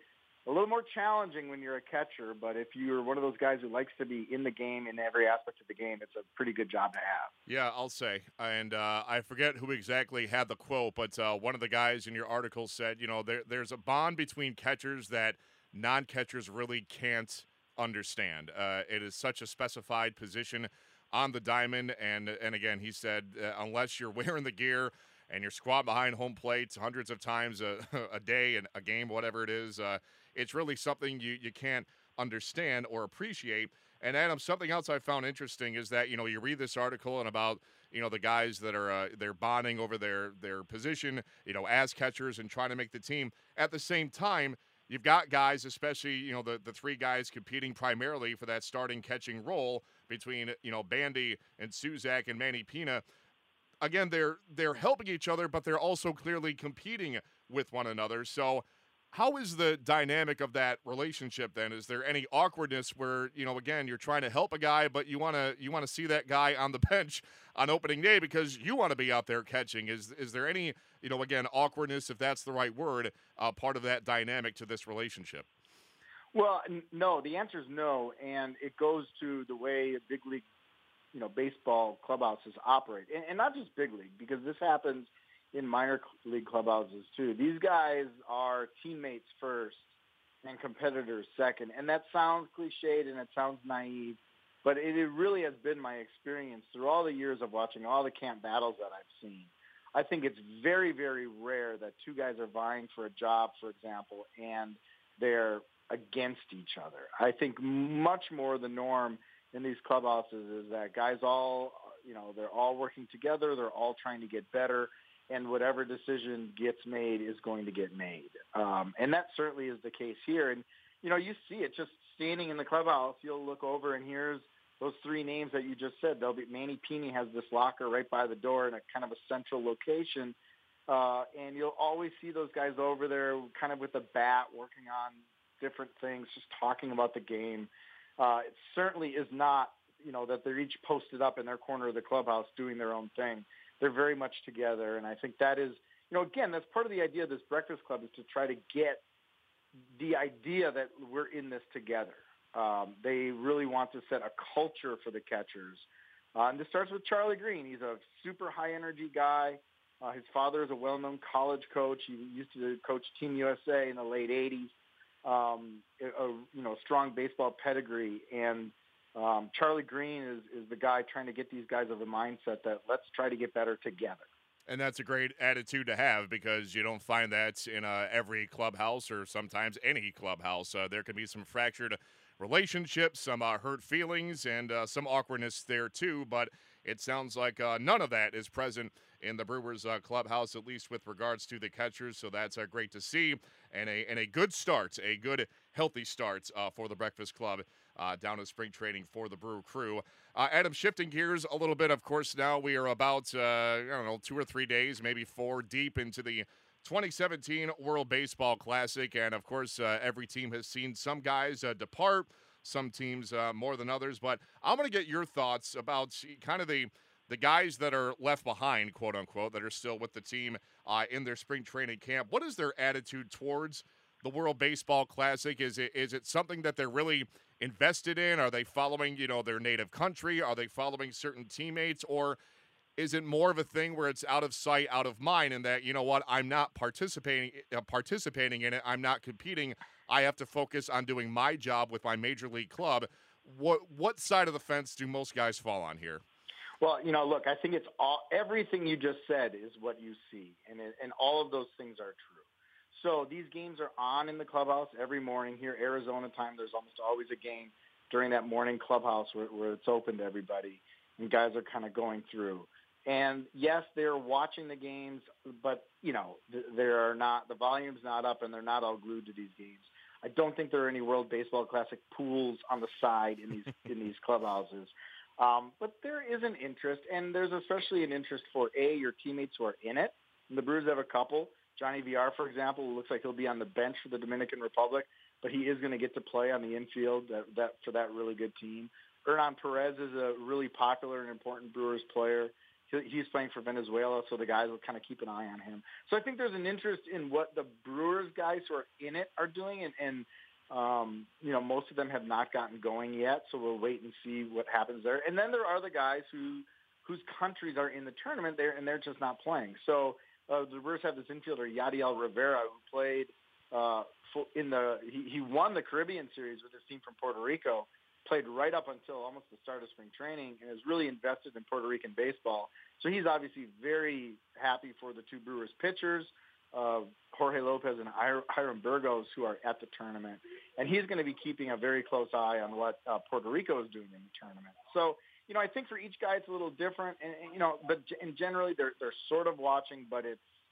a little more challenging when you're a catcher, but if you're one of those guys who likes to be in the game, in every aspect of the game, it's a pretty good job to have. Yeah, I'll say. And I forget who exactly had the quote, but one of the guys in your article said, there's a bond between catchers that non-catchers really can't understand. It is such a specified position on the diamond, and again, he said, unless you're wearing the gear and you're squatting behind home plate hundreds of times a day and a game, whatever it is, it's really something you can't understand or appreciate. And Adam, something else I found interesting is that, you read this article and about, the guys that are they're bonding over their position, as catchers and trying to make the team. At the same time, you've got guys, especially, the three guys competing primarily for that starting catching role between, Bandy and Suzak and Manny Pina. Again, they're helping each other, but they're also clearly competing with one another. So how is the dynamic of that relationship then? Is there any awkwardness where, again, you're trying to help a guy, but you want to see that guy on the bench on opening day because you want to be out there catching? Is there any, again, awkwardness, if that's the right word, part of that dynamic to this relationship? Well, no, the answer is no, and it goes to the way big league, baseball clubhouses operate, and not just big league, because this happens in minor league clubhouses too. These guys are teammates first and competitors second. And that sounds cliched and it sounds naive, but it really has been my experience through all the years of watching all the camp battles that I've seen. I think it's very, very rare that two guys are vying for a job, for example, and they're against each other. I think much more the norm in these clubhouses is that guys they're all working together. They're all trying to get better. And whatever decision gets made is going to get made. And that certainly is the case here. And, you see it just standing in the clubhouse. You'll look over and here's those three names that you just said. Manny Pini has this locker right by the door in a kind of a central location. And you'll always see those guys over there kind of with a bat working on different things, just talking about the game. It certainly is not, that they're each posted up in their corner of the clubhouse doing their own thing. They're very much together, and I think that is, again, that's part of the idea of this Breakfast Club is to try to get the idea that we're in this together. They really want to set a culture for the catchers. And this starts with Charlie Green. He's a super high-energy guy. His father is a well-known college coach. He used to coach Team USA in the late 80s. Strong baseball pedigree, and Charlie Green is the guy trying to get these guys of a mindset that let's try to get better together. And that's a great attitude to have because you don't find that in every clubhouse or sometimes any clubhouse. There can be some fractured relationships, some hurt feelings, and some awkwardness there too. But it sounds like none of that is present in the Brewers clubhouse, at least with regards to the catchers. So that's great to see, and a good start, a good healthy start for the Breakfast Club down in spring training for the Brew Crew. Adam, shifting gears a little bit, of course, now we are about 2 or 3 days, maybe 4 deep into the 2017 World Baseball Classic, and of course, every team has seen some guys depart, some teams more than others. But I'm going to get your thoughts about kind of the guys that are left behind, quote unquote, that are still with the team in their spring training camp. What is their attitude towards the World Baseball Classic? Is it something that they're really invested in? Are they following, their native country? Are they following certain teammates? Or is it more of a thing where it's out of sight, out of mind, and that, I'm not participating in it. I'm not competing. I have to focus on doing my job with my major league club. What side of the fence do most guys fall on here? Well, look, I think it's everything you just said is what you see, and all of those things are true. So these games are on in the clubhouse every morning. Here, Arizona time, there's almost always a game during that morning clubhouse where it's open to everybody, and guys are kind of going through. And yes, they're watching the games, but the volume's not up, and they're not all glued to these games. I don't think there are any World Baseball Classic pools on the side in these clubhouses. But there is an interest, and there's especially an interest for your teammates who are in it. And the Brewers have a couple. Johnny VR, for example, looks like he'll be on the bench for the Dominican Republic, but he is going to get to play on the infield for that really good team. Hernan Perez is a really popular and important Brewers player. He's playing for Venezuela, so the guys will kind of keep an eye on him. So I think there's an interest in what the Brewers guys who are in it are doing, and most of them have not gotten going yet, so we'll wait and see what happens there. And then there are the guys whose countries are in the tournament there, and they're just not playing. So the Brewers have this infielder, Yadiel Rivera, who played he won the Caribbean Series with his team from Puerto Rico, played right up until almost the start of spring training, and is really invested in Puerto Rican baseball. So he's obviously very happy for the two Brewers pitchers, Jorge Lopez and Hiram Burgos, who are at the tournament. And he's going to be keeping a very close eye on what Puerto Rico is doing in the tournament. So, I think for each guy it's a little different, but generally they're sort of watching, but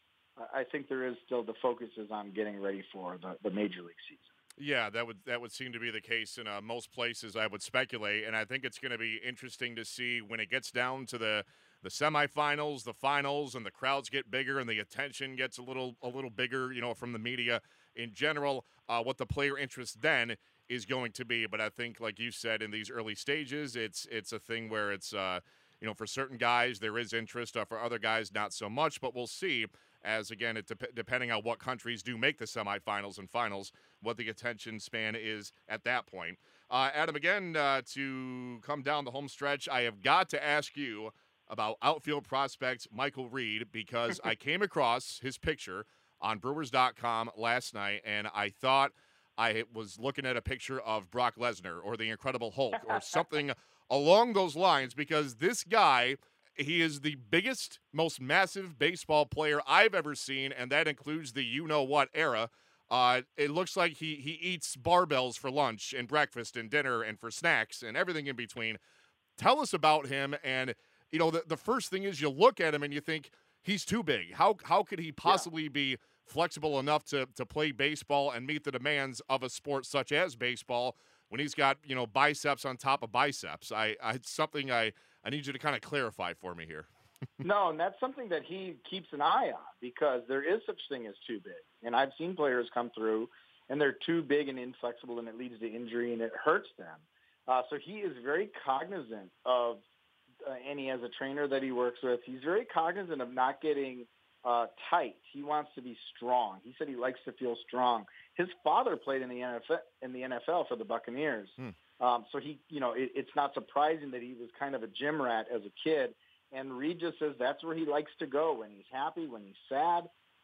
I think there is still the focus is on getting ready for the Major League season. Yeah, that would seem to be the case in most places, I would speculate, and I think it's going to be interesting to see when it gets down to the semifinals, the finals, and the crowds get bigger and the attention gets a little bigger, from the media in general, what the player interest then is going to be. But I think, like you said, in these early stages, it's a thing where it's for certain guys there is interest, for other guys not so much. But we'll see. As, again, depending on what countries do make the semifinals and finals, what the attention span is at that point. Adam, again, to come down the home stretch, I have got to ask you about outfield prospect Michael Reed, because I came across his picture on Brewers.com last night, and I thought I was looking at a picture of Brock Lesnar or the Incredible Hulk or something along those lines, because this guy – he is the biggest, most massive baseball player I've ever seen, and that includes the you-know-what era. It looks like he eats barbells for lunch and breakfast and dinner and for snacks and everything in between. Tell us about him. And, the first thing is you look at him and you think he's too big. How could he possibly be flexible enough to play baseball and meet the demands of a sport such as baseball when he's got, biceps on top of biceps? It's something I need you to kind of clarify for me here. No, and that's something that he keeps an eye on, because there is such thing as too big. And I've seen players come through, and they're too big and inflexible, and it leads to injury, and it hurts them. So he is very cognizant of, and he has a trainer that he works with, he's very cognizant of not getting tight. He wants to be strong. He said he likes to feel strong. His father played in the NFL for the Buccaneers. So he, it's not surprising that he was kind of a gym rat as a kid. And Reed just says that's where he likes to go when he's happy, when he's sad,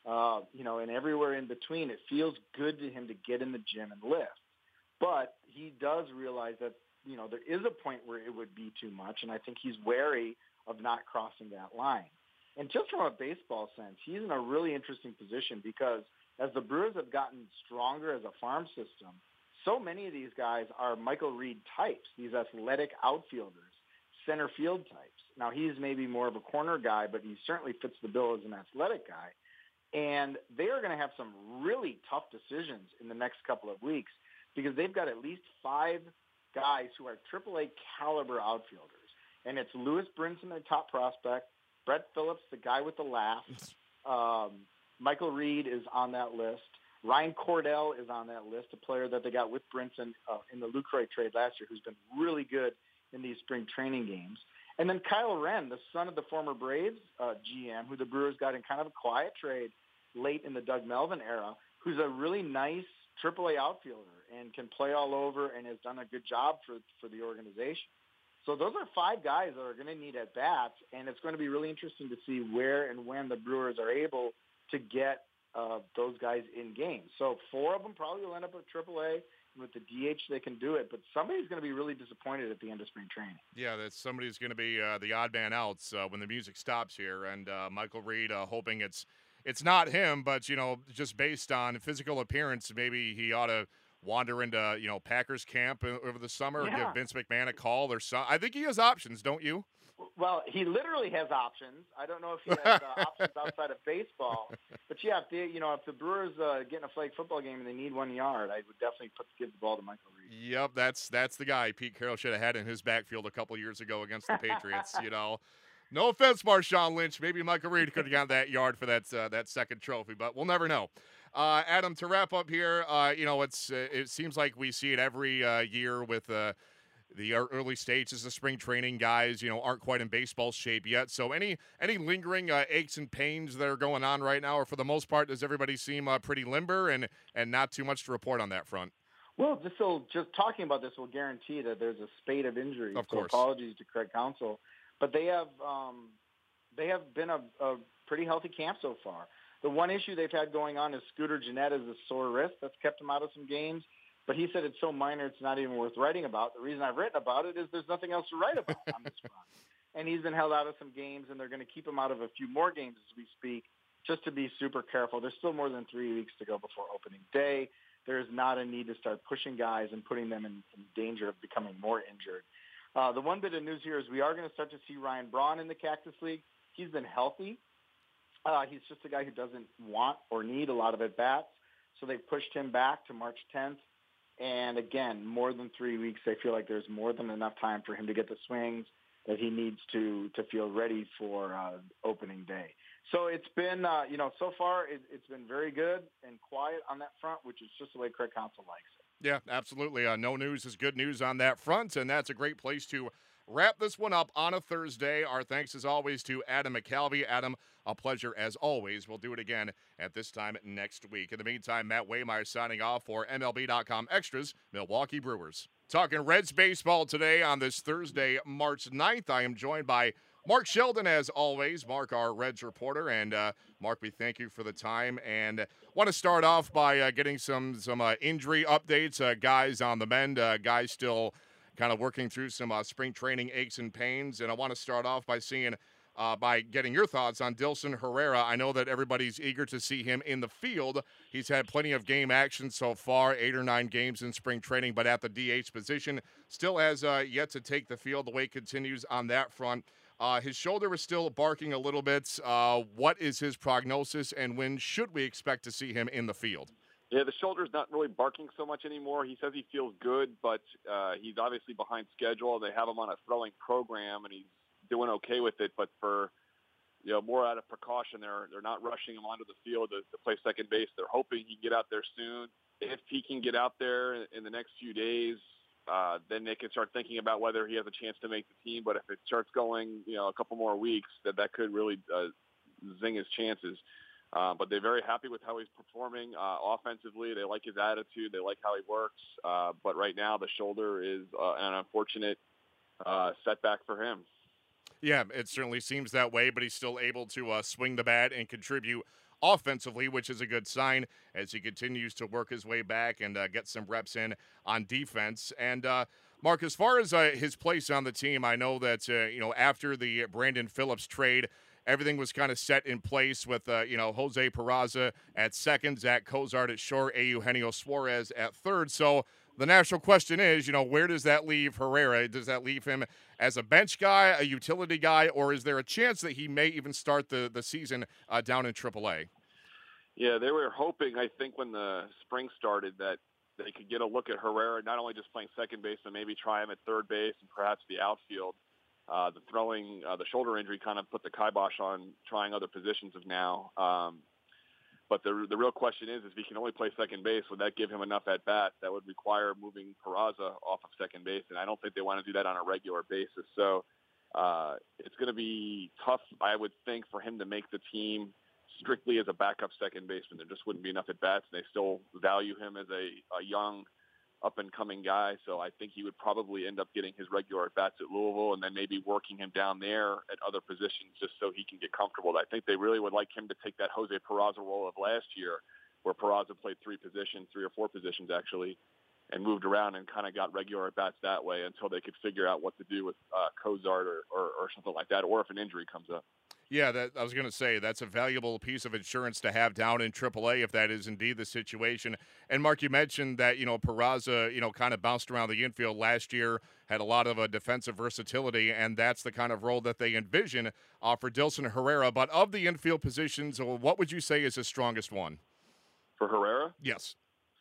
and everywhere in between. It feels good to him to get in the gym and lift. But he does realize that, there is a point where it would be too much. And I think he's wary of not crossing that line. And just from a baseball sense, he's in a really interesting position, because as the Brewers have gotten stronger as a farm system, so many of these guys are Michael Reed types, these athletic outfielders, center field types. Now, he's maybe more of a corner guy, but he certainly fits the bill as an athletic guy. And they are going to have some really tough decisions in the next couple of weeks, because they've got at least 5 guys who are AAA caliber outfielders. And it's Lewis Brinson, their top prospect, Brett Phillips, the guy with the laugh. Michael Reed is on that list. Ryan Cordell is on that list, a player that they got with Brinson in the Lucroy trade last year, who's been really good in these spring training games. And then Kyle Wren, the son of the former Braves GM, who the Brewers got in kind of a quiet trade late in the Doug Melvin era, who's a really nice AAA outfielder and can play all over and has done a good job for the organization. So those are 5 guys that are going to need at-bats, and it's going to be really interesting to see where and when the Brewers are able to get those guys in games. So 4 of them probably will end up at AAA. With the DH, they can do it, but somebody's going to be really disappointed at the end of spring training. Yeah, that somebody's going to be the odd man outs when the music stops here. And Michael Reed hoping it's not him, but, just based on physical appearance, maybe he ought to wander into, Packers camp over the summer or give Vince McMahon a call or something. I think he has options, don't you? Well, he literally has options. I don't know if he has options outside of baseball. But, yeah, if the Brewers get in a flag football game and they need 1 yard, I would definitely give the ball to Michael Reed. Yep, that's the guy Pete Carroll should have had in his backfield a couple years ago against the Patriots, No offense, Marshawn Lynch. Maybe Michael Reed could have gotten that yard for that second trophy, but we'll never know. Adam, to wrap up here, it seems like we see it every year with the early stages of spring training. Guys, aren't quite in baseball shape yet. So any lingering aches and pains that are going on right now, or for the most part, does everybody seem pretty limber and not too much to report on that front? Well, just talking about this will guarantee that there's a spate of injuries. Of course. So apologies to Craig Counsell, but they have been a pretty healthy camp so far. The one issue they've had going on is Scooter Gennett is a sore wrist that's kept him out of some games. But he said it's so minor it's not even worth writing about. The reason I've written about it is there's nothing else to write about on this front. And he's been held out of some games, and they're going to keep him out of a few more games as we speak, just to be super careful. There's still more than 3 weeks to go before opening day. There is not a need to start pushing guys and putting them in danger of becoming more injured. The one bit of news here is we are going to start to see Ryan Braun in the Cactus League. He's been healthy. He's just a guy who doesn't want or need a lot of at-bats, so they've pushed him back to March 10th. And again, more than 3 weeks, they feel like there's more than enough time for him to get the swings that he needs to feel ready for opening day. So it's been, so far it's been very good and quiet on that front, which is just the way Craig Counsell likes it. Yeah, absolutely. No news is good news on that front, and that's a great place to wrap this one up on a Thursday. Our thanks, as always, to Adam McCalvy. Adam, a pleasure as always. We'll do it again at this time next week. In the meantime, Matt Waymeyer signing off for MLB.com Extras, Milwaukee Brewers. Talking Reds baseball today on this Thursday, March 9th. I am joined by Mark Sheldon, as always. Mark, our Reds reporter. And, Mark, we thank you for the time. And want to start off by getting some injury updates. Guys on the mend, guys still kind of working through some spring training aches and pains. And I want to start off by getting your thoughts on Dilson Herrera. I know that everybody's eager to see him in the field. He's had plenty of game action so far, 8 or 9 games in spring training, but at the DH position, still has yet to take the field. The wait continues on that front. His shoulder is still barking a little bit. What is his prognosis, and when should we expect to see him in the field? Yeah, the shoulder's not really barking so much anymore. He says he feels good, but he's obviously behind schedule. They have him on a throwing program, and he's doing okay with it. But for more out of precaution, they're not rushing him onto the field to play second base. They're hoping he can get out there soon. If he can get out there in the next few days, then they can start thinking about whether he has a chance to make the team. But if it starts going, a couple more weeks, that could really zing his chances. But they're very happy with how he's performing offensively. They like his attitude. They like how he works. But right now, the shoulder is an unfortunate setback for him. Yeah, it certainly seems that way, but he's still able to swing the bat and contribute offensively, which is a good sign as he continues to work his way back and get some reps in on defense. And, Mark, as far as his place on the team, I know that, after the Brandon Phillips trade, everything was kind of set in place with, Jose Peraza at second, Zach Cozart at short, Eugenio Suarez at third. So the natural question is, where does that leave Herrera? Does that leave him as a bench guy, a utility guy, or is there a chance that he may even start the season down in AAA? Yeah, they were hoping, I think, when the spring started that they could get a look at Herrera, not only just playing second base, but maybe try him at third base and perhaps the outfield. The shoulder injury kind of put the kibosh on trying other positions of now. But the real question is if he can only play second base, would that give him enough at-bats? That would require moving Peraza off of second base, and I don't think they want to do that on a regular basis. So it's going to be tough, I would think, for him to make the team strictly as a backup second baseman. There just wouldn't be enough at-bats, and they still value him as a young, up-and-coming guy. So I think he would probably end up getting his regular at-bats at Louisville and then maybe working him down there at other positions just so he can get comfortable. I think they really would like him to take that Jose Peraza role of last year where Peraza played 3 or 4 positions actually, and moved around and kind of got regular at-bats that way until they could figure out what to do with Cozart or something like that, or if an injury comes up. Yeah, I was going to say that's a valuable piece of insurance to have down in AAA if that is indeed the situation. And, Mark, you mentioned that, Peraza, kind of bounced around the infield last year, had a lot of defensive versatility, and that's the kind of role that they envision for Dilson Herrera. But of the infield positions, what would you say is his strongest one? For Herrera? Yes.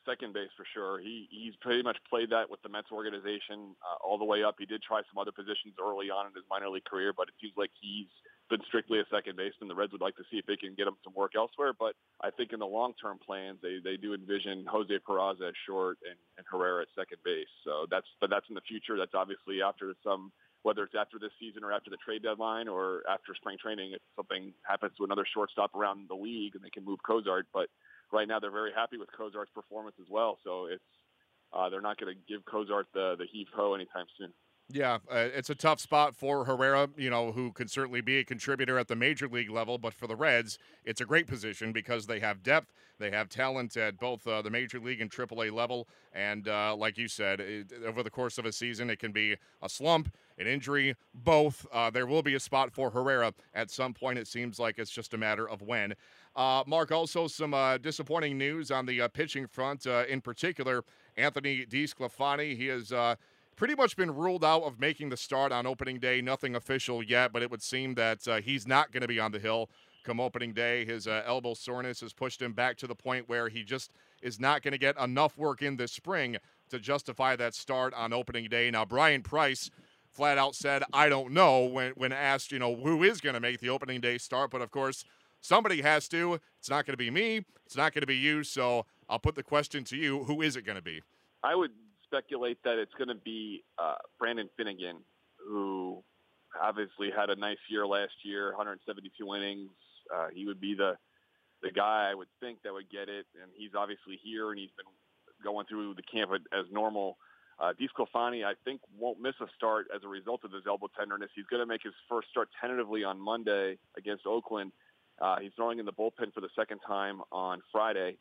second base for sure. He's pretty much played that with the Mets organization all the way up. He did try some other positions early on in his minor league career, but it seems like he's been strictly a second baseman. The Reds would like to see if they can get him some work elsewhere, but I think in the long-term plans, they do envision Jose Peraza at short and Herrera at second base. So that's in the future. That's obviously after whether it's after this season or after the trade deadline or after spring training, if something happens to another shortstop around the league and they can move Cozart. But right now they're very happy with Cozart's performance as well. So they're not going to give Cozart the heave-ho anytime soon. Yeah, it's a tough spot for Herrera, who can certainly be a contributor at the major league level. But for the Reds, it's a great position because they have depth, they have talent at both the major league and AAA level. And like you said, over the course of a season, it can be a slump, an injury, both. There will be a spot for Herrera at some point. It seems like it's just a matter of when. Mark, also some disappointing news on the pitching front. In particular, Anthony DeSclafani, he is pretty much been ruled out of making the start on opening day. Nothing official yet, but it would seem that he's not going to be on the hill come opening day. His elbow soreness has pushed him back to the point where he just is not going to get enough work in this spring to justify that start on opening day. Now, Brian Price flat out said, I don't know, when asked, who is going to make the opening day start. But, of course, somebody has to. It's not going to be me. It's not going to be you. So I'll put the question to you. Who is it going to be? I would speculate that it's going to be Brandon Finnegan, who obviously had a nice year last year, 172 innings. He would be the guy I would think that would get it, and he's obviously here, and he's been going through the camp as normal. DeSclafani, I think, won't miss a start as a result of his elbow tenderness. He's going to make his first start tentatively on Monday against Oakland. He's throwing in the bullpen for the second time on Friday.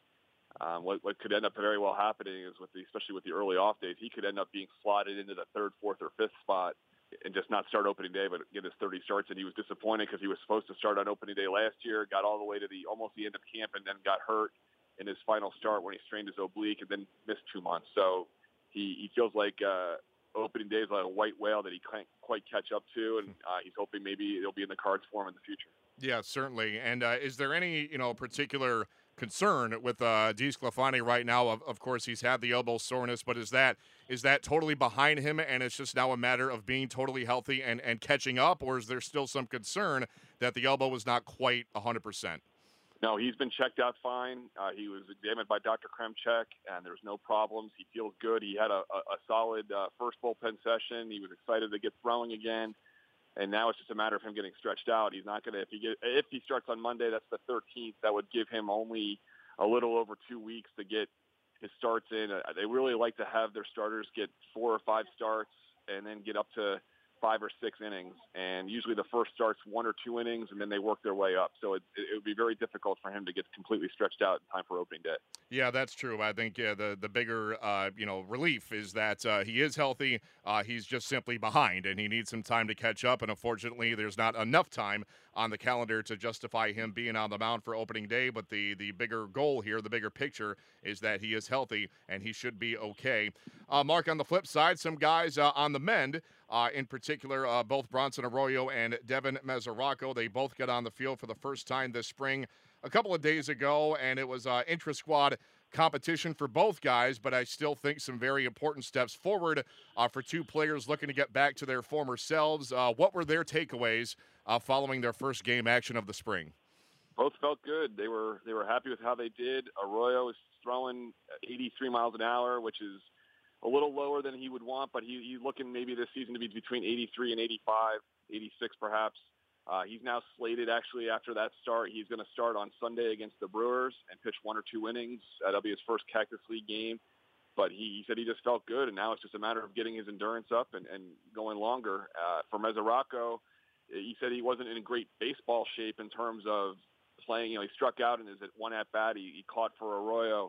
What could end up very well happening is, especially with the early off days, he could end up being slotted into the third, fourth, or fifth spot and just not start opening day, but get his 30 starts. And he was disappointed because he was supposed to start on opening day last year, got all the way to almost the end of camp, and then got hurt in his final start when he strained his oblique and then missed 2 months. So he feels like opening day is like a white whale that he can't quite catch up to, and he's hoping maybe it'll be in the cards for him in the future. Yeah, certainly. And is there any particular concern with DeSclafani right now? Of course, he's had the elbow soreness, but is that totally behind him, and it's just now a matter of being totally healthy and catching up, or is there still some concern that the elbow was not quite 100%? No, he's been checked out fine. He was examined by Dr. Kremchek, and there's no problems. He feels good. He had a solid first bullpen session. He was excited to get throwing again. And now it's just a matter of him getting stretched out. He's not going to, if he starts on Monday, that's the 13th. That would give him only a little over 2 weeks to get his starts in. They really like to have their starters get 4 or 5 starts and then get up to 5 or 6 innings. And usually the first start's 1 or 2 innings, and then they work their way up. So it would be very difficult for him to get completely stretched out in time for opening day. Yeah, that's true. I think the bigger relief is that he is healthy. He's just simply behind, and he needs some time to catch up. And unfortunately, there's not enough time on the calendar to justify him being on the mound for opening day. But the bigger goal here, the bigger picture, is that he is healthy and he should be okay. Mark, on the flip side, some guys on the mend. In particular, both Bronson Arroyo and Devin Mesoraco, they both got on the field for the first time this spring a couple of days ago, and it was intra-squad competition for both guys, but I still think some very important steps forward for two players looking to get back to their former selves. What were their takeaways following their first game action of the spring? Both felt good. They were happy with how they did. Arroyo is throwing 83 miles an hour, which is a little lower than he would want, but he's looking maybe this season to be between 83 and 85, 86 perhaps. He's now slated, actually, after that start. He's going to start on Sunday against the Brewers and pitch 1 or 2 innings. That'll be his first Cactus League game. But he said he just felt good, and now it's just a matter of getting his endurance up and going longer. For Mesoraco, he said he wasn't in great baseball shape in terms of playing. He struck out in his one at-bat. He caught for Arroyo.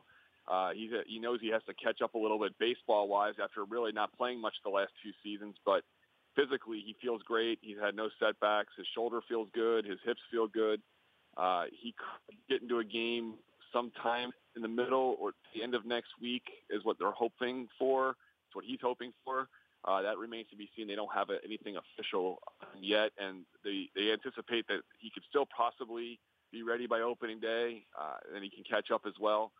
He knows he has to catch up a little bit baseball-wise after really not playing much the last 2 seasons, but physically he feels great. He's had no setbacks. His shoulder feels good. His hips feel good. He could get into a game sometime in the middle or the end of next week is what they're hoping for. It's what he's hoping for. That remains to be seen. They don't have anything official yet, and they anticipate that he could still possibly be ready by opening day, and he can catch up as well.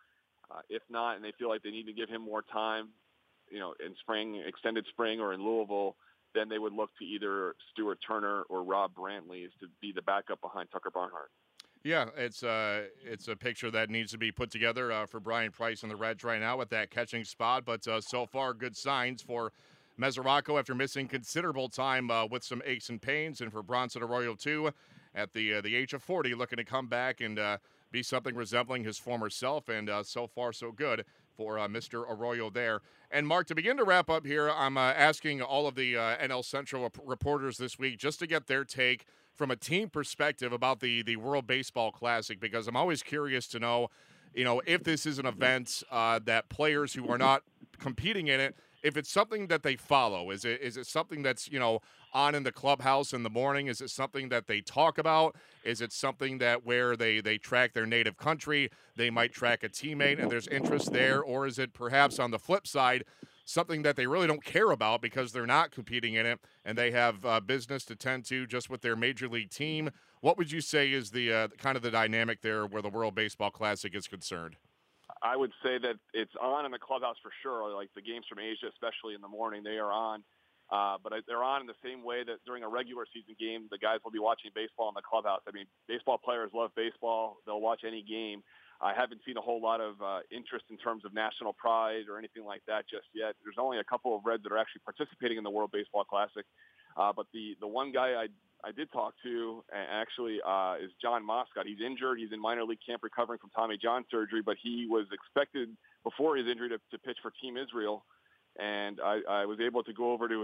If not, and they feel like they need to give him more time, in spring, extended spring, or in Louisville, then they would look to either Stuart Turner or Rob Brantley to be the backup behind Tucker Barnhart. Yeah, it's a picture that needs to be put together for Brian Price and the Reds right now with that catching spot. But so far, good signs for Mesoraco after missing considerable time with some aches and pains, and for Bronson Arroyo too, at the age of 40, looking to come back and be something resembling his former self. And so far, so good for Mr. Arroyo there. And Mark, to begin to wrap up here, I'm asking all of the NL Central reporters this week just to get their take from a team perspective about the World Baseball Classic, because I'm always curious to know, if this is an event that players who are not competing in it, if it's something that they follow. Is it something that's, on in the clubhouse in the morning? Is it something that they talk about? Is it something that where they track their native country, they might track a teammate and there's interest there? Or is it perhaps on the flip side, something that they really don't care about because they're not competing in it and they have business to tend to just with their major league team? What would you say is the kind of the dynamic there where the World Baseball Classic is concerned? I would say that it's on in the clubhouse for sure. Like the games from Asia, especially in the morning, they are on. But they're on in the same way that during a regular season game, the guys will be watching baseball in the clubhouse. I mean, baseball players love baseball. They'll watch any game. I haven't seen a whole lot of interest in terms of national pride or anything like that just yet. There's only a couple of Reds that are actually participating in the World Baseball Classic. But the one guy I did talk to actually is John Moscott. He's injured. He's in minor league camp recovering from Tommy John surgery, but he was expected before his injury to pitch for Team Israel. And I was able to go over to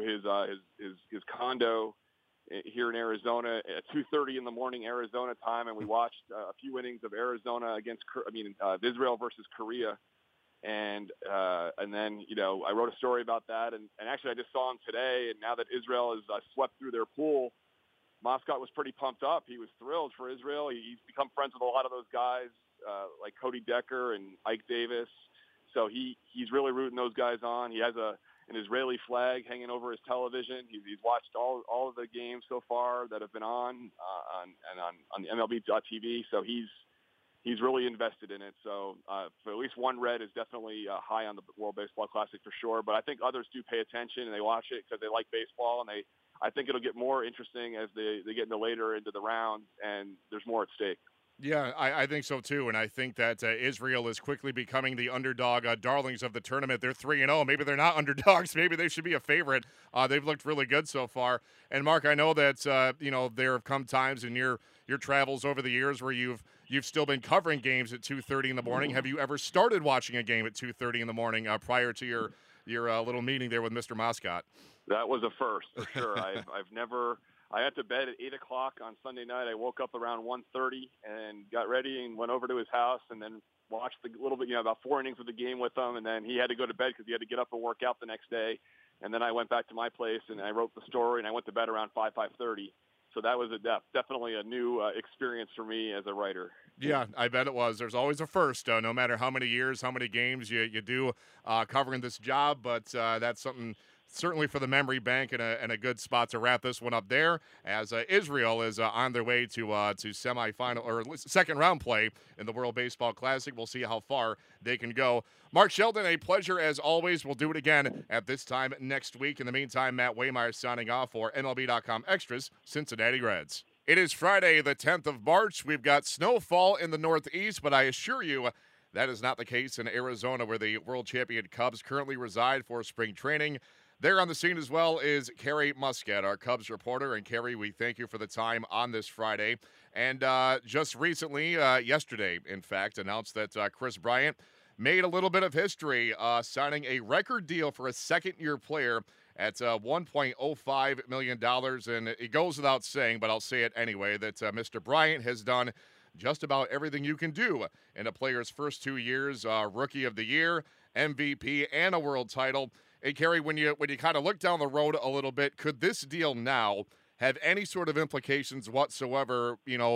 his condo here in Arizona at 2:30 in the morning Arizona time, and we watched a few innings of Arizona against Israel versus Korea. And then, I wrote a story about that. And actually, I just saw him today. And now that Israel has swept through their pool, Moscott was pretty pumped up. He was thrilled for Israel. He's become friends with a lot of those guys, like Cody Decker and Ike Davis. So he's really rooting those guys on. He has an Israeli flag hanging over his television. He's watched all of the games so far that have been on the MLB.TV. So he's really invested in it. So for at least one Red is definitely high on the World Baseball Classic for sure. But I think others do pay attention and they watch it because they like baseball, and I think it'll get more interesting as they get later into the rounds and there's more at stake. Yeah, I think so too, and I think that Israel is quickly becoming the underdog darlings of the tournament. They're 3-0. Maybe they're not underdogs. Maybe they should be a favorite. They've looked really good so far. And Mark, I know that there have come times in your travels over the years where you've still been covering games at 2:30 in the morning. Have you ever started watching a game at 2:30 in the morning prior to your little meeting there with Mr. Moscott? That was a first for sure. I've never. I had to bed at 8 o'clock on Sunday night. I woke up around 1:30 and got ready and went over to his house and then watched a little bit, about 4 innings of the game with him. And then he had to go to bed because he had to get up and work out the next day. And then I went back to my place and I wrote the story and I went to bed around 5:30. So that was definitely a new experience for me as a writer. Yeah, I bet it was. There's always a first, no matter how many years, how many games you do covering this job. But that's something certainly for the memory bank and a good spot to wrap this one up there, as Israel is on their way to semifinal or second round play in the World Baseball Classic. We'll see how far they can go. Mark Sheldon, a pleasure as always. We'll do it again at this time next week. In the meantime, Matt Waymeyer signing off for MLB.com Extras, Cincinnati Reds. It is Friday, the 10th of March. We've got snowfall in the Northeast, but I assure you that is not the case in Arizona, where the world champion Cubs currently reside for spring training. There on the scene as well is Carrie Muscat, our Cubs reporter. And Carrie, we thank you for the time on this Friday. And just recently, yesterday, in fact, announced that Kris Bryant made a little bit of history, signing a record deal for a second-year player at $1.05 million. And it goes without saying, but I'll say it anyway, that Mr. Bryant has done just about everything you can do in a player's first 2 years, Rookie of the Year, MVP, and a world title. Hey, Carrie, when you kind of look down the road a little bit, could this deal now have any sort of implications whatsoever,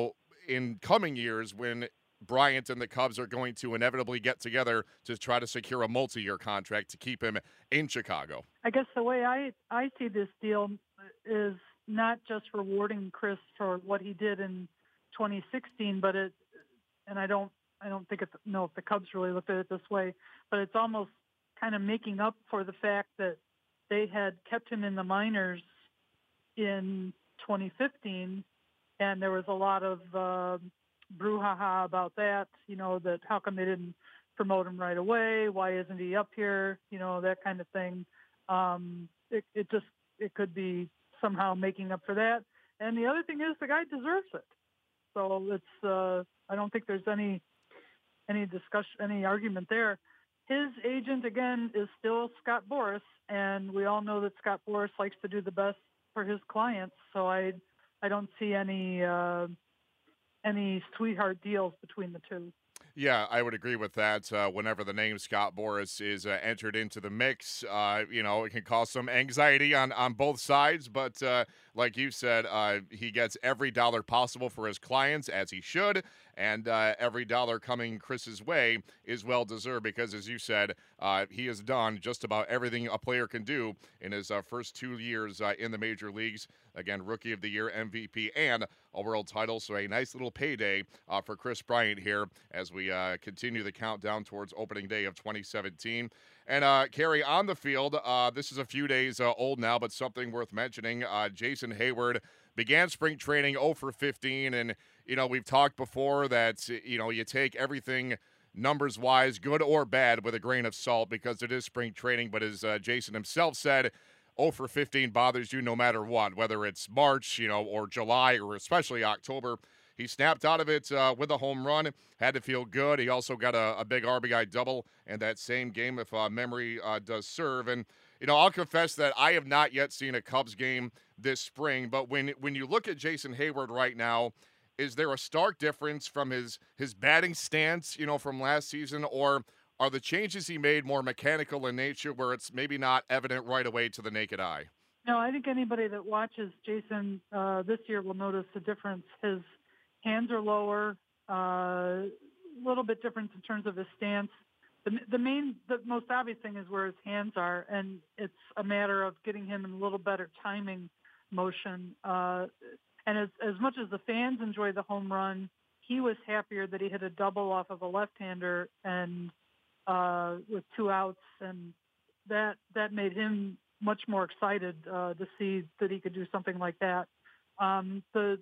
in coming years when Bryant and the Cubs are going to inevitably get together to try to secure a multi-year contract to keep him in Chicago? I guess the way I see this deal is not just rewarding Kris for what he did in 2016, but and I don't I don't think know if the Cubs really looked at it this way, but it's almost kind of making up for the fact that they had kept him in the minors in 2015, and there was a lot of brouhaha about that, that how come they didn't promote him right away? Why isn't he up here? That kind of thing. It could be somehow making up for that. And the other thing is the guy deserves it. So it's, I don't think there's any discussion, any argument there. His agent, again, is still Scott Boras, and we all know that Scott Boras likes to do the best for his clients. So I don't see any sweetheart deals between the two. Yeah, I would agree with that. Whenever the name Scott Boras is entered into the mix, it can cause some anxiety on both sides. But like you said, he gets every dollar possible for his clients, as he should. And every dollar coming Chris's way is well-deserved because, as you said, he has done just about everything a player can do in his first 2 years in the major leagues. Again, Rookie of the Year, MVP, and a world title. So a nice little payday for Kris Bryant here as we continue the countdown towards opening day of 2017. And, Carrie, on the field, this is a few days old now, but something worth mentioning. Jason Heyward began spring training 0 for 15, and, we've talked before that, you take everything numbers-wise, good or bad, with a grain of salt because it is spring training. But as Jason himself said, 0 for 15 bothers you no matter what, whether it's March, or July, or especially October. He snapped out of it with a home run, had to feel good. He also got a big RBI double in that same game, if memory does serve. And, I'll confess that I have not yet seen a Cubs game this spring, but when you look at Jason Heyward right now, is there a stark difference from his batting stance, from last season, or are the changes he made more mechanical in nature where it's maybe not evident right away to the naked eye? No, I think anybody that watches Jason this year will notice the difference. His hands are lower, a little bit different in terms of his stance. The most obvious thing is where his hands are, and it's a matter of getting him in a little better timing motion. And as much as the fans enjoy the home run, he was happier that he hit a double off of a left-hander and with 2 outs, and that made him much more excited to see that he could do something like that. The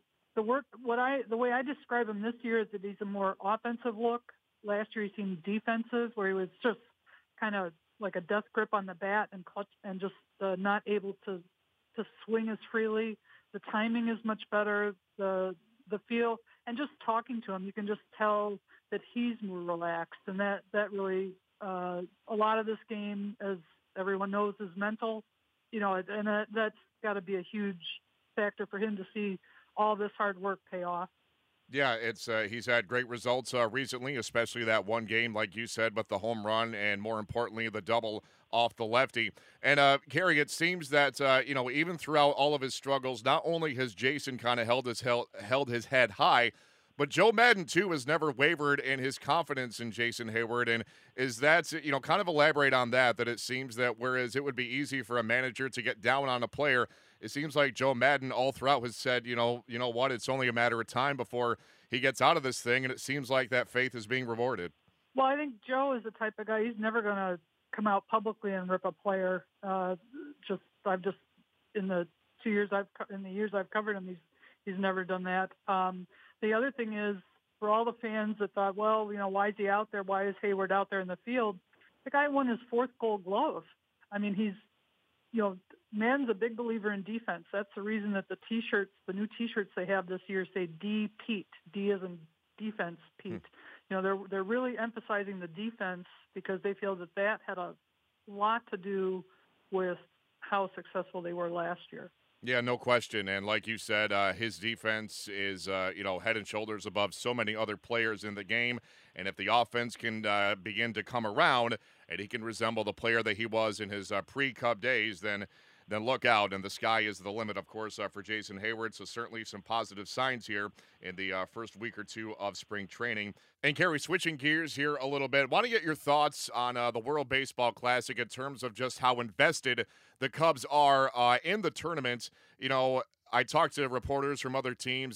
way I describe him this year is that he's a more offensive look. Last year he seemed defensive, where he was just kind of like a death grip on the bat and clutch, and just not able to swing as freely. The timing is much better. The feel, and just talking to him, you can just tell that he's more relaxed, and that really a lot of this game, as everyone knows, is mental. And that's got to be a huge factor for him to see all this hard work pay off. Yeah, it's he's had great results recently, especially that one game, like you said, with the home run and, more importantly, the double off the lefty. And, Carrie, it seems that, even throughout all of his struggles, not only has Jason kind of held his head high, but Joe Maddon, too, has never wavered in his confidence in Jason Heyward. And is that, kind of elaborate on that it seems that whereas it would be easy for a manager to get down on a player, it seems like Joe Maddon all throughout has said, you know what, it's only a matter of time before he gets out of this thing, and it seems like that faith is being rewarded. Well, I think Joe is the type of guy, he's never going to come out publicly and rip a player. I've just in the years I've covered him, he's never done that. The other thing is, for all the fans that thought, well, why is he out there? Why is Heyward out there in the field? The guy won his 4th Gold Glove. I mean, he's, Maddon's a big believer in defense. That's the reason that the new T-shirts they have this year say D Pete. D as in defense, Pete. They're really emphasizing the defense because they feel that had a lot to do with how successful they were last year. Yeah, no question. And like you said, his defense is, head and shoulders above so many other players in the game. And if the offense can begin to come around and he can resemble the player that he was in his pre-Cub days, then look out. And the sky is the limit, of course, for Jason Heyward. So certainly some positive signs here in the first week or two of spring training. And, Carrie, switching gears here a little bit, want to get your thoughts on the World Baseball Classic in terms of just how invested the Cubs are in the tournament. I talked to reporters from other teams, and,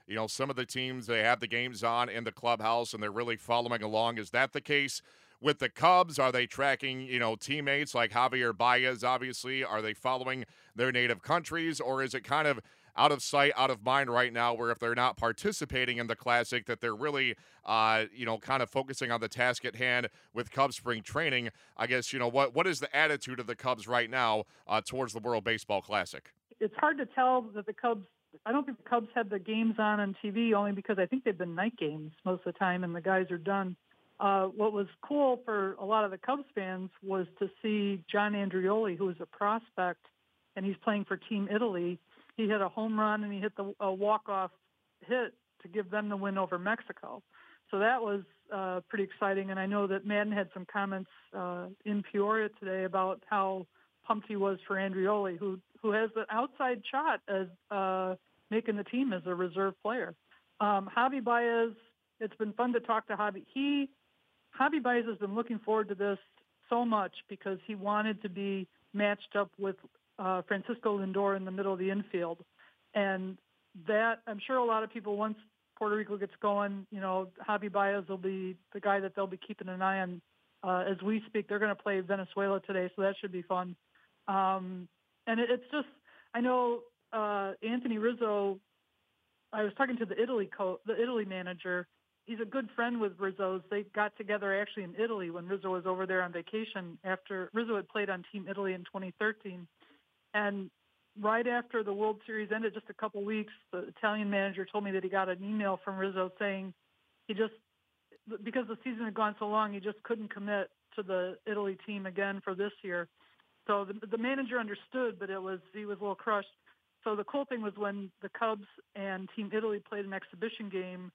some of the teams, they have the games on in the clubhouse and they're really following along. Is that the case with the Cubs? Are they tracking, teammates like Javier Baez, obviously? Are they following their native countries, or is it kind of out of sight, out of mind right now, where if they're not participating in the Classic, that they're really, kind of focusing on the task at hand with Cubs spring training? I guess, what is the attitude of the Cubs right now towards the World Baseball Classic? It's hard to tell that the Cubs, I don't think the Cubs had the games on TV, only because I think they've been night games most of the time and the guys are done. What was cool for a lot of the Cubs fans was to see John Andrioli, who is a prospect, and he's playing for Team Italy. He hit a home run and he hit a walk-off hit to give them the win over Mexico. So that was pretty exciting. And I know that Madden had some comments in Peoria today about how pumped he was for Andrioli, who has an outside shot as making the team as a reserve player. Javi Baez, it's been fun to talk to Javi. Javi Baez has been looking forward to this so much because he wanted to be matched up with Francisco Lindor in the middle of the infield. And that, I'm sure a lot of people, once Puerto Rico gets going, Javi Baez will be the guy that they'll be keeping an eye on as we speak. They're going to play Venezuela today, so that should be fun. And it's just, I know Anthony Rizzo, I was talking to the Italy manager. He's a good friend with Rizzo's. They got together actually in Italy when Rizzo was over there on vacation after Rizzo had played on Team Italy in 2013. And right after the World Series ended, just a couple weeks, the Italian manager told me that he got an email from Rizzo saying because the season had gone so long, he just couldn't commit to the Italy team again for this year. So the manager understood, but he was a little crushed. So the cool thing was when the Cubs and Team Italy played an exhibition game,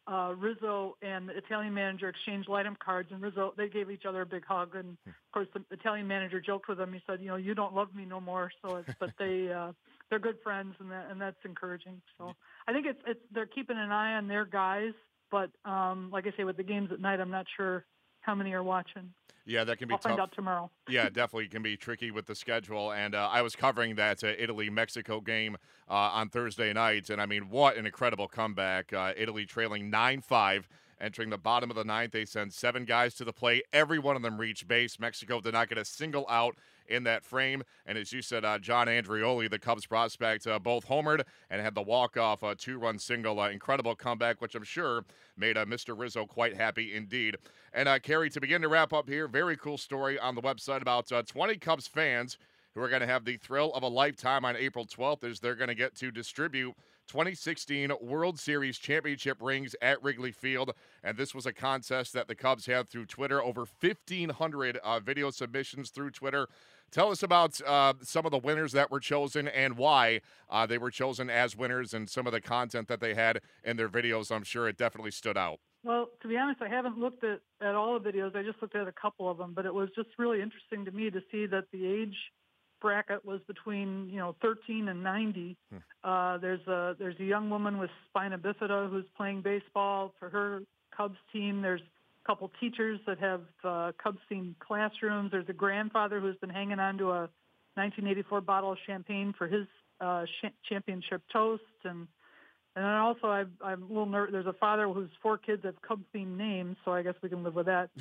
Rizzo and the Italian manager exchanged light-up cards, and they gave each other a big hug. And of course, the Italian manager joked with him. He said, "You don't love me no more." So, but they're good friends, and that's encouraging. So I think they're keeping an eye on their guys. But like I say, with the games at night, I'm not sure how many are watching. Yeah, that can be I'll tough. find out tomorrow. Yeah, definitely can be tricky with the schedule. And I was covering that Italy-Mexico game on Thursday night, and I mean, what an incredible comeback. Italy trailing 9-5. Entering the bottom of the ninth, they sent 7 guys to the plate. Every one of them reached base. Mexico did not get a single out in that frame. And as you said, John Andrioli, the Cubs prospect, both homered and had the walk-off 2-run single. Incredible comeback, which I'm sure made Mr. Rizzo quite happy indeed. And Carrie, to begin to wrap up here, very cool story on the website about 20 Cubs fans who are going to have the thrill of a lifetime on April 12th as they're going to get to distribute 2016 World Series championship rings at Wrigley Field. And this was a contest that the Cubs had through Twitter, over 1,500 video submissions through Twitter. Tell us about some of the winners that were chosen and why they were chosen as winners, and some of the content that they had in their videos. I'm sure it definitely stood out. Well, to be honest, I haven't looked at all the videos. I just looked at a couple of them, but it was just really interesting to me to see that the age bracket was between 13 and 90. There's a young woman with spina bifida who's playing baseball for her Cubs team. There's a couple teachers that have Cubs themed classrooms. There's a grandfather who's been hanging on to a 1984 bottle of champagne for his championship toast. And then also, I'm a little nervous. There's a father whose 4 kids have Cub-themed names, so I guess we can live with that.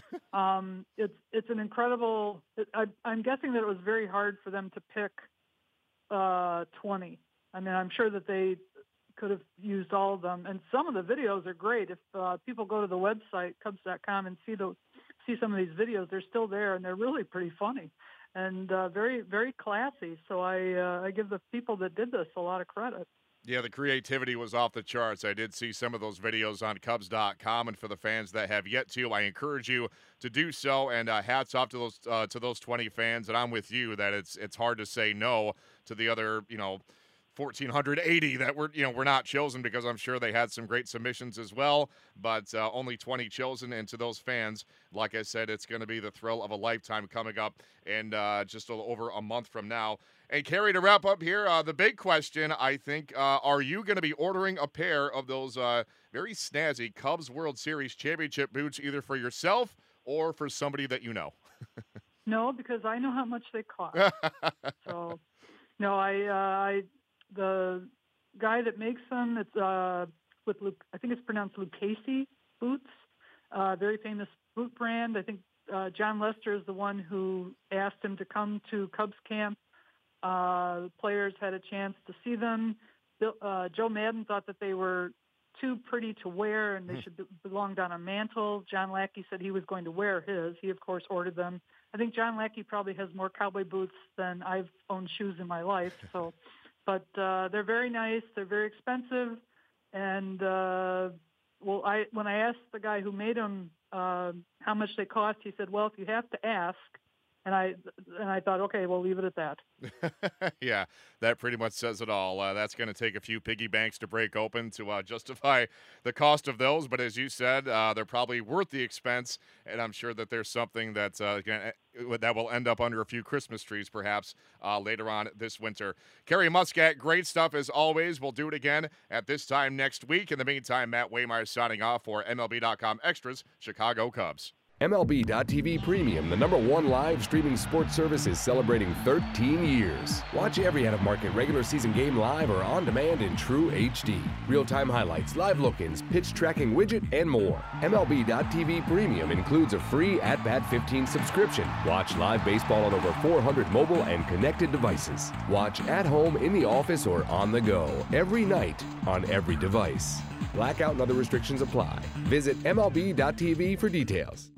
It's an incredible. I'm guessing that it was very hard for them to pick 20. I mean, I'm sure that they could have used all of them, and some of the videos are great. If people go to the website Cubs.com and see some of these videos, they're still there, and they're really pretty funny and very, very classy. So I give the people that did this a lot of credit. Yeah, the creativity was off the charts. I did see some of those videos on Cubs.com, and for the fans that have yet to, I encourage you to do so. And hats off to those 20 fans. And I'm with you that it's hard to say no to the other 1,480 that were not chosen, because I'm sure they had some great submissions as well. But only 20 chosen, and to those fans, like I said, it's going to be the thrill of a lifetime coming up in just a little over a month from now. And Carrie, to wrap up here, the big question, I think, are you going to be ordering a pair of those very snazzy Cubs World Series championship boots, either for yourself or for somebody that you know? No, because I know how much they cost. So, no, the guy that makes them, it's with Luke. I think it's pronounced Lucchese boots. Very famous boot brand. I think John Lester is the one who asked him to come to Cubs camp. Players had a chance to see them. Joe Madden thought that they were too pretty to wear and they should belonged on a mantle. John Lackey said he was going to wear his. He, of course, ordered them. I think John Lackey probably has more cowboy boots than I've owned shoes in my life. So, but they're very nice. They're very expensive. And, when I asked the guy who made them how much they cost, he said, well, if you have to ask. And I thought, okay, we'll leave it at that. Yeah, that pretty much says it all. That's going to take a few piggy banks to break open to justify the cost of those. But as you said, they're probably worth the expense. And I'm sure that there's something that will end up under a few Christmas trees, perhaps, later on this winter. Kerry Muscat, great stuff as always. We'll do it again at this time next week. In the meantime, Matt Waymire signing off for MLB.com Extras, Chicago Cubs. MLB.TV Premium, the #1 live streaming sports service, is celebrating 13 years. Watch every out-of-market regular season game live or on demand in true HD. Real-time highlights, live look-ins, pitch tracking widget, and more. MLB.TV Premium includes a free At-Bat 15 subscription. Watch live baseball on over 400 mobile and connected devices. Watch at home, in the office, or on the go, every night, on every device. Blackout and other restrictions apply. Visit MLB.TV for details.